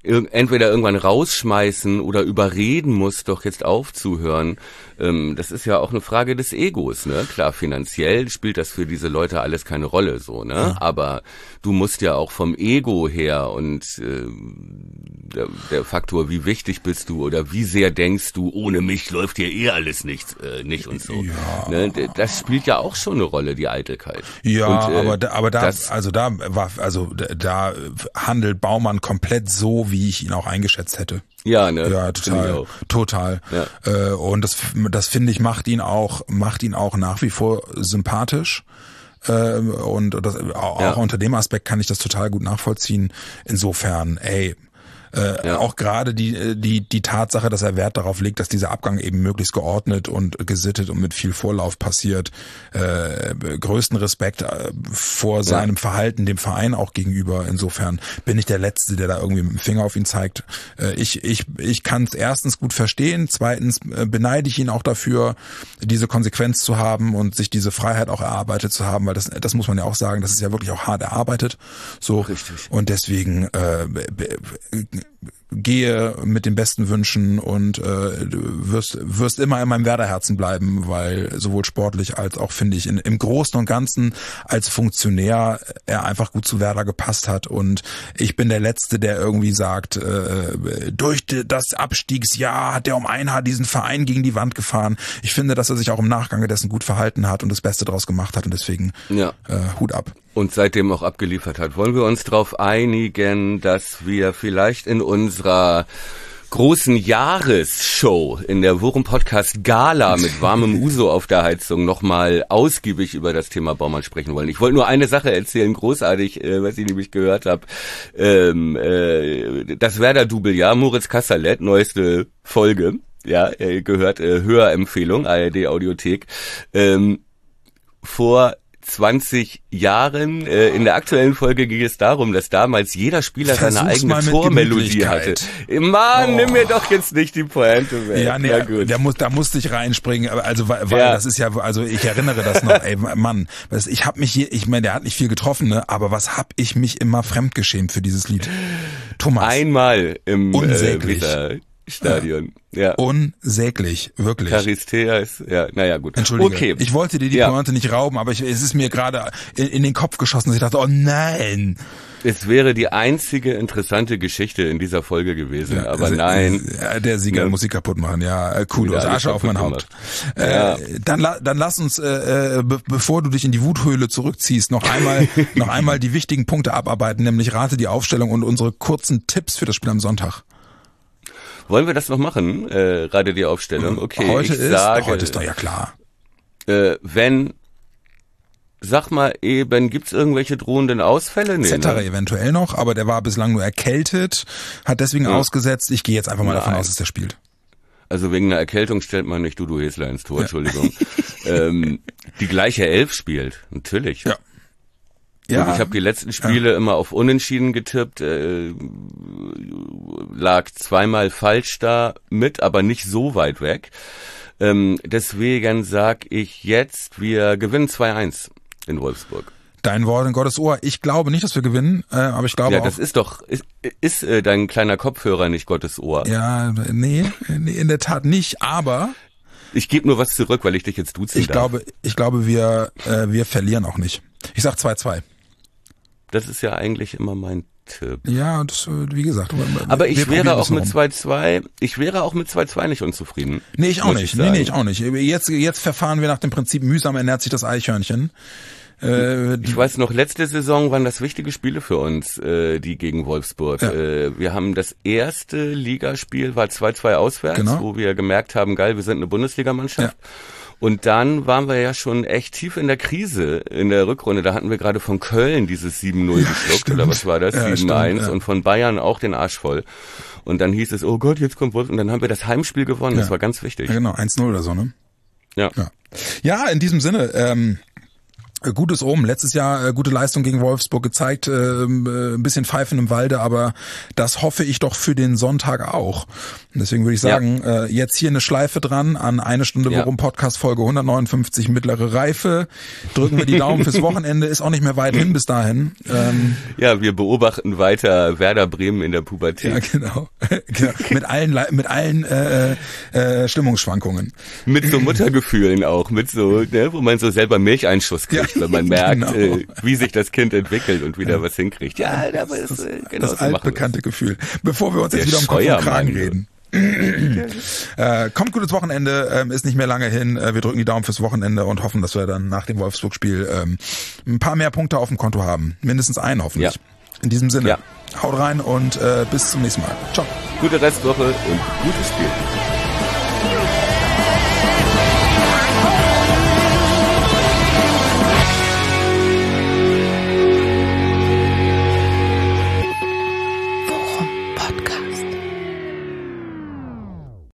entweder irgendwann rausschmeißen oder überreden muss, doch jetzt aufzuhören. Ähm, das ist ja auch eine Frage des Egos, ne? Klar, finanziell spielt das für diese Leute alles keine Rolle, so, ne? Ja. Aber du musst ja auch vom Ego her und äh, der, der Faktor, wie wichtig bist du oder wie sehr denkst du, ohne mich läuft hier eh alles nicht, äh, nicht und so. Ja. Ne? Das spielt ja auch schon eine Rolle, die Eitelkeit. Ja, und, äh, aber da, aber da, das, also da war, also da, da handelt Baumann komplett so, wie ich ihn auch eingeschätzt hätte. Ja, ne? Ja, total, total. Ja. Äh, und das, das finde ich macht ihn auch, macht ihn auch nach wie vor sympathisch. Äh, und das, auch, ja. auch unter dem Aspekt kann ich das total gut nachvollziehen. Insofern, ey. Äh, ja. Auch gerade die die die Tatsache, dass er Wert darauf legt, dass dieser Abgang eben möglichst geordnet und gesittet und mit viel Vorlauf passiert. Äh, größten Respekt äh, vor seinem ja. Verhalten dem Verein auch gegenüber. Insofern bin ich der Letzte, der da irgendwie mit dem Finger auf ihn zeigt. Äh, ich ich ich kann es erstens gut verstehen, zweitens äh, beneide ich ihn auch dafür, diese Konsequenz zu haben und sich diese Freiheit auch erarbeitet zu haben, weil das das muss man ja auch sagen, das ist ja wirklich auch hart erarbeitet. So. Richtig. Und deswegen äh, gehe mit den besten Wünschen und äh, du wirst wirst immer in meinem Werderherzen bleiben, weil sowohl sportlich als auch, finde ich, in, im Großen und Ganzen als Funktionär er einfach gut zu Werder gepasst hat. Und ich bin der Letzte, der irgendwie sagt, äh, durch das Abstiegsjahr hat er um ein Haar diesen Verein gegen die Wand gefahren. Ich finde, dass er sich auch im Nachgang dessen gut verhalten hat und das Beste draus gemacht hat und deswegen ja. äh, Hut ab. Und seitdem auch abgeliefert hat. Wollen wir uns darauf einigen, dass wir vielleicht in unserer großen Jahresshow in der Wurm Podcast Gala mit warmem Uso auf der Heizung nochmal ausgiebig über das Thema Baumann sprechen wollen. Ich wollte nur eine Sache erzählen, großartig, äh, was ich nämlich gehört habe. Ähm, äh, das Werder-Double, ja, Moritz Kasserlet, neueste Folge, ja, äh, gehört, äh, Hörempfehlung, A R D Audiothek, ähm, vor zwanzig Jahren. Äh, in der aktuellen Folge ging es darum, dass damals jeder Spieler Versuch's seine eigene Tormelodie hatte. Mann, oh. nimm mir doch jetzt nicht die Pointe weg. Ja, nee, Na gut. Der muss, da musste ich reinspringen. Also weil, weil ja. das ist ja, also ich erinnere das noch. Ey, Mann, ich habe mich hier, ich meine, der hat nicht viel getroffen, ne? Aber was hab ich mich immer fremdgeschämt für dieses Lied? Thomas. Einmal im Unsäglich. Äh, Stadion. Ja. Unsäglich, wirklich. Charisteas, ja, naja, gut. Entschuldige, okay. ich wollte dir die ja. Pointe nicht rauben, aber ich, es ist mir gerade in, in den Kopf geschossen, dass ich dachte, oh nein. Es wäre die einzige interessante Geschichte in dieser Folge gewesen, ja, aber also, nein. Der Sieger ja. muss sie kaputt machen, ja, cool, ja, Asche auf mein Haupt. Ja. Äh, dann, dann lass uns, äh, be- bevor du dich in die Wuthöhle zurückziehst, noch einmal, noch einmal die wichtigen Punkte abarbeiten, nämlich rate die Aufstellung und unsere kurzen Tipps für das Spiel am Sonntag. Wollen wir das noch machen? Äh, gerade die Aufstellung. Okay, heute ich ist, sage, heute ist doch ja klar. Äh, wenn, sag mal eben, gibt's irgendwelche drohenden Ausfälle? Nee, Zetterer ne? eventuell noch, aber der war bislang nur erkältet, hat deswegen ja. ausgesetzt. Ich gehe jetzt einfach mal Nein. davon aus, dass der spielt. Also wegen einer Erkältung stellt man nicht Dudu Häsler ins Tor, ja. Entschuldigung. ähm, die gleiche Elf spielt, natürlich. Ja. Ja. Und ich habe die letzten Spiele ja. immer auf Unentschieden getippt, äh, lag zweimal falsch da mit, aber nicht so weit weg. Ähm, deswegen sag ich jetzt, wir gewinnen zwei eins in Wolfsburg. Dein Wort in Gottes Ohr. Ich glaube nicht, dass wir gewinnen, äh, aber ich glaube ja, auch... Ja, das ist doch, ist, ist äh, dein kleiner Kopfhörer nicht Gottes Ohr? Ja, nee, nee, in der Tat nicht, aber... Ich gebe nur was zurück, weil ich dich jetzt duzen ich darf. Glaube, ich glaube, wir, äh, wir verlieren auch nicht. Ich sag zwei zwei. Das ist ja eigentlich immer mein Tipp. Ja, das, wie gesagt. Aber ich wäre auch mit zwei zwei, ich wäre auch mit zwei zwei nicht unzufrieden. Nee, ich auch nicht. Nee, nee, ich auch nicht. Jetzt, jetzt verfahren wir nach dem Prinzip, mühsam ernährt sich das Eichhörnchen. Äh, ich weiß noch, letzte Saison waren das wichtige Spiele für uns, äh, die gegen Wolfsburg. Ja. Äh, wir haben das erste Ligaspiel, war zwei zwei auswärts, genau. wo wir gemerkt haben, geil, wir sind eine Bundesligamannschaft. Ja. Und dann waren wir ja schon echt tief in der Krise in der Rückrunde. Da hatten wir gerade von Köln dieses sieben null ja, geschluckt, stimmt. oder was war das? Ja, sieben eins ja. und von Bayern auch den Arsch voll. Und dann hieß es, oh Gott, jetzt kommt Wolfsburg. Und dann haben wir das Heimspiel gewonnen. Ja. Das war ganz wichtig. Ja, genau, eins null oder so, ne? Ja. Ja, ja in diesem Sinne, ähm, Gutes Omen. Letztes Jahr äh, gute Leistung gegen Wolfsburg gezeigt, äh, äh, ein bisschen Pfeifen im Walde, aber das hoffe ich doch für den Sonntag auch. Und deswegen würde ich sagen, ja. äh, jetzt hier eine Schleife dran an eine Stunde ja. Worum Podcast Folge hundertneunundfünfzig mittlere Reife. Drücken wir die Daumen fürs Wochenende, ist auch nicht mehr weit hin bis dahin. Ähm, ja, wir beobachten weiter Werder Bremen in der Pubertät. Ja, genau. genau. Mit allen mit allen äh, äh, Stimmungsschwankungen. Mit so Muttergefühlen auch, mit so, ne, wo man so selber Milcheinschuss kriegt. Ja. Wenn man merkt, genau. äh, wie sich das Kind entwickelt und wieder ja. was hinkriegt. Ja, aber das, das, äh, genau das altbekannte Gefühl. Bevor wir uns Der jetzt wieder um Kopf und Kragen reden. äh, kommt gutes Wochenende, ähm, ist nicht mehr lange hin. Äh, wir drücken die Daumen fürs Wochenende und hoffen, dass wir dann nach dem Wolfsburg-Spiel ähm, ein paar mehr Punkte auf dem Konto haben. Mindestens einen hoffentlich. Ja. In diesem Sinne, ja. haut rein und äh, bis zum nächsten Mal. Ciao. Gute Restwoche und gutes Spiel.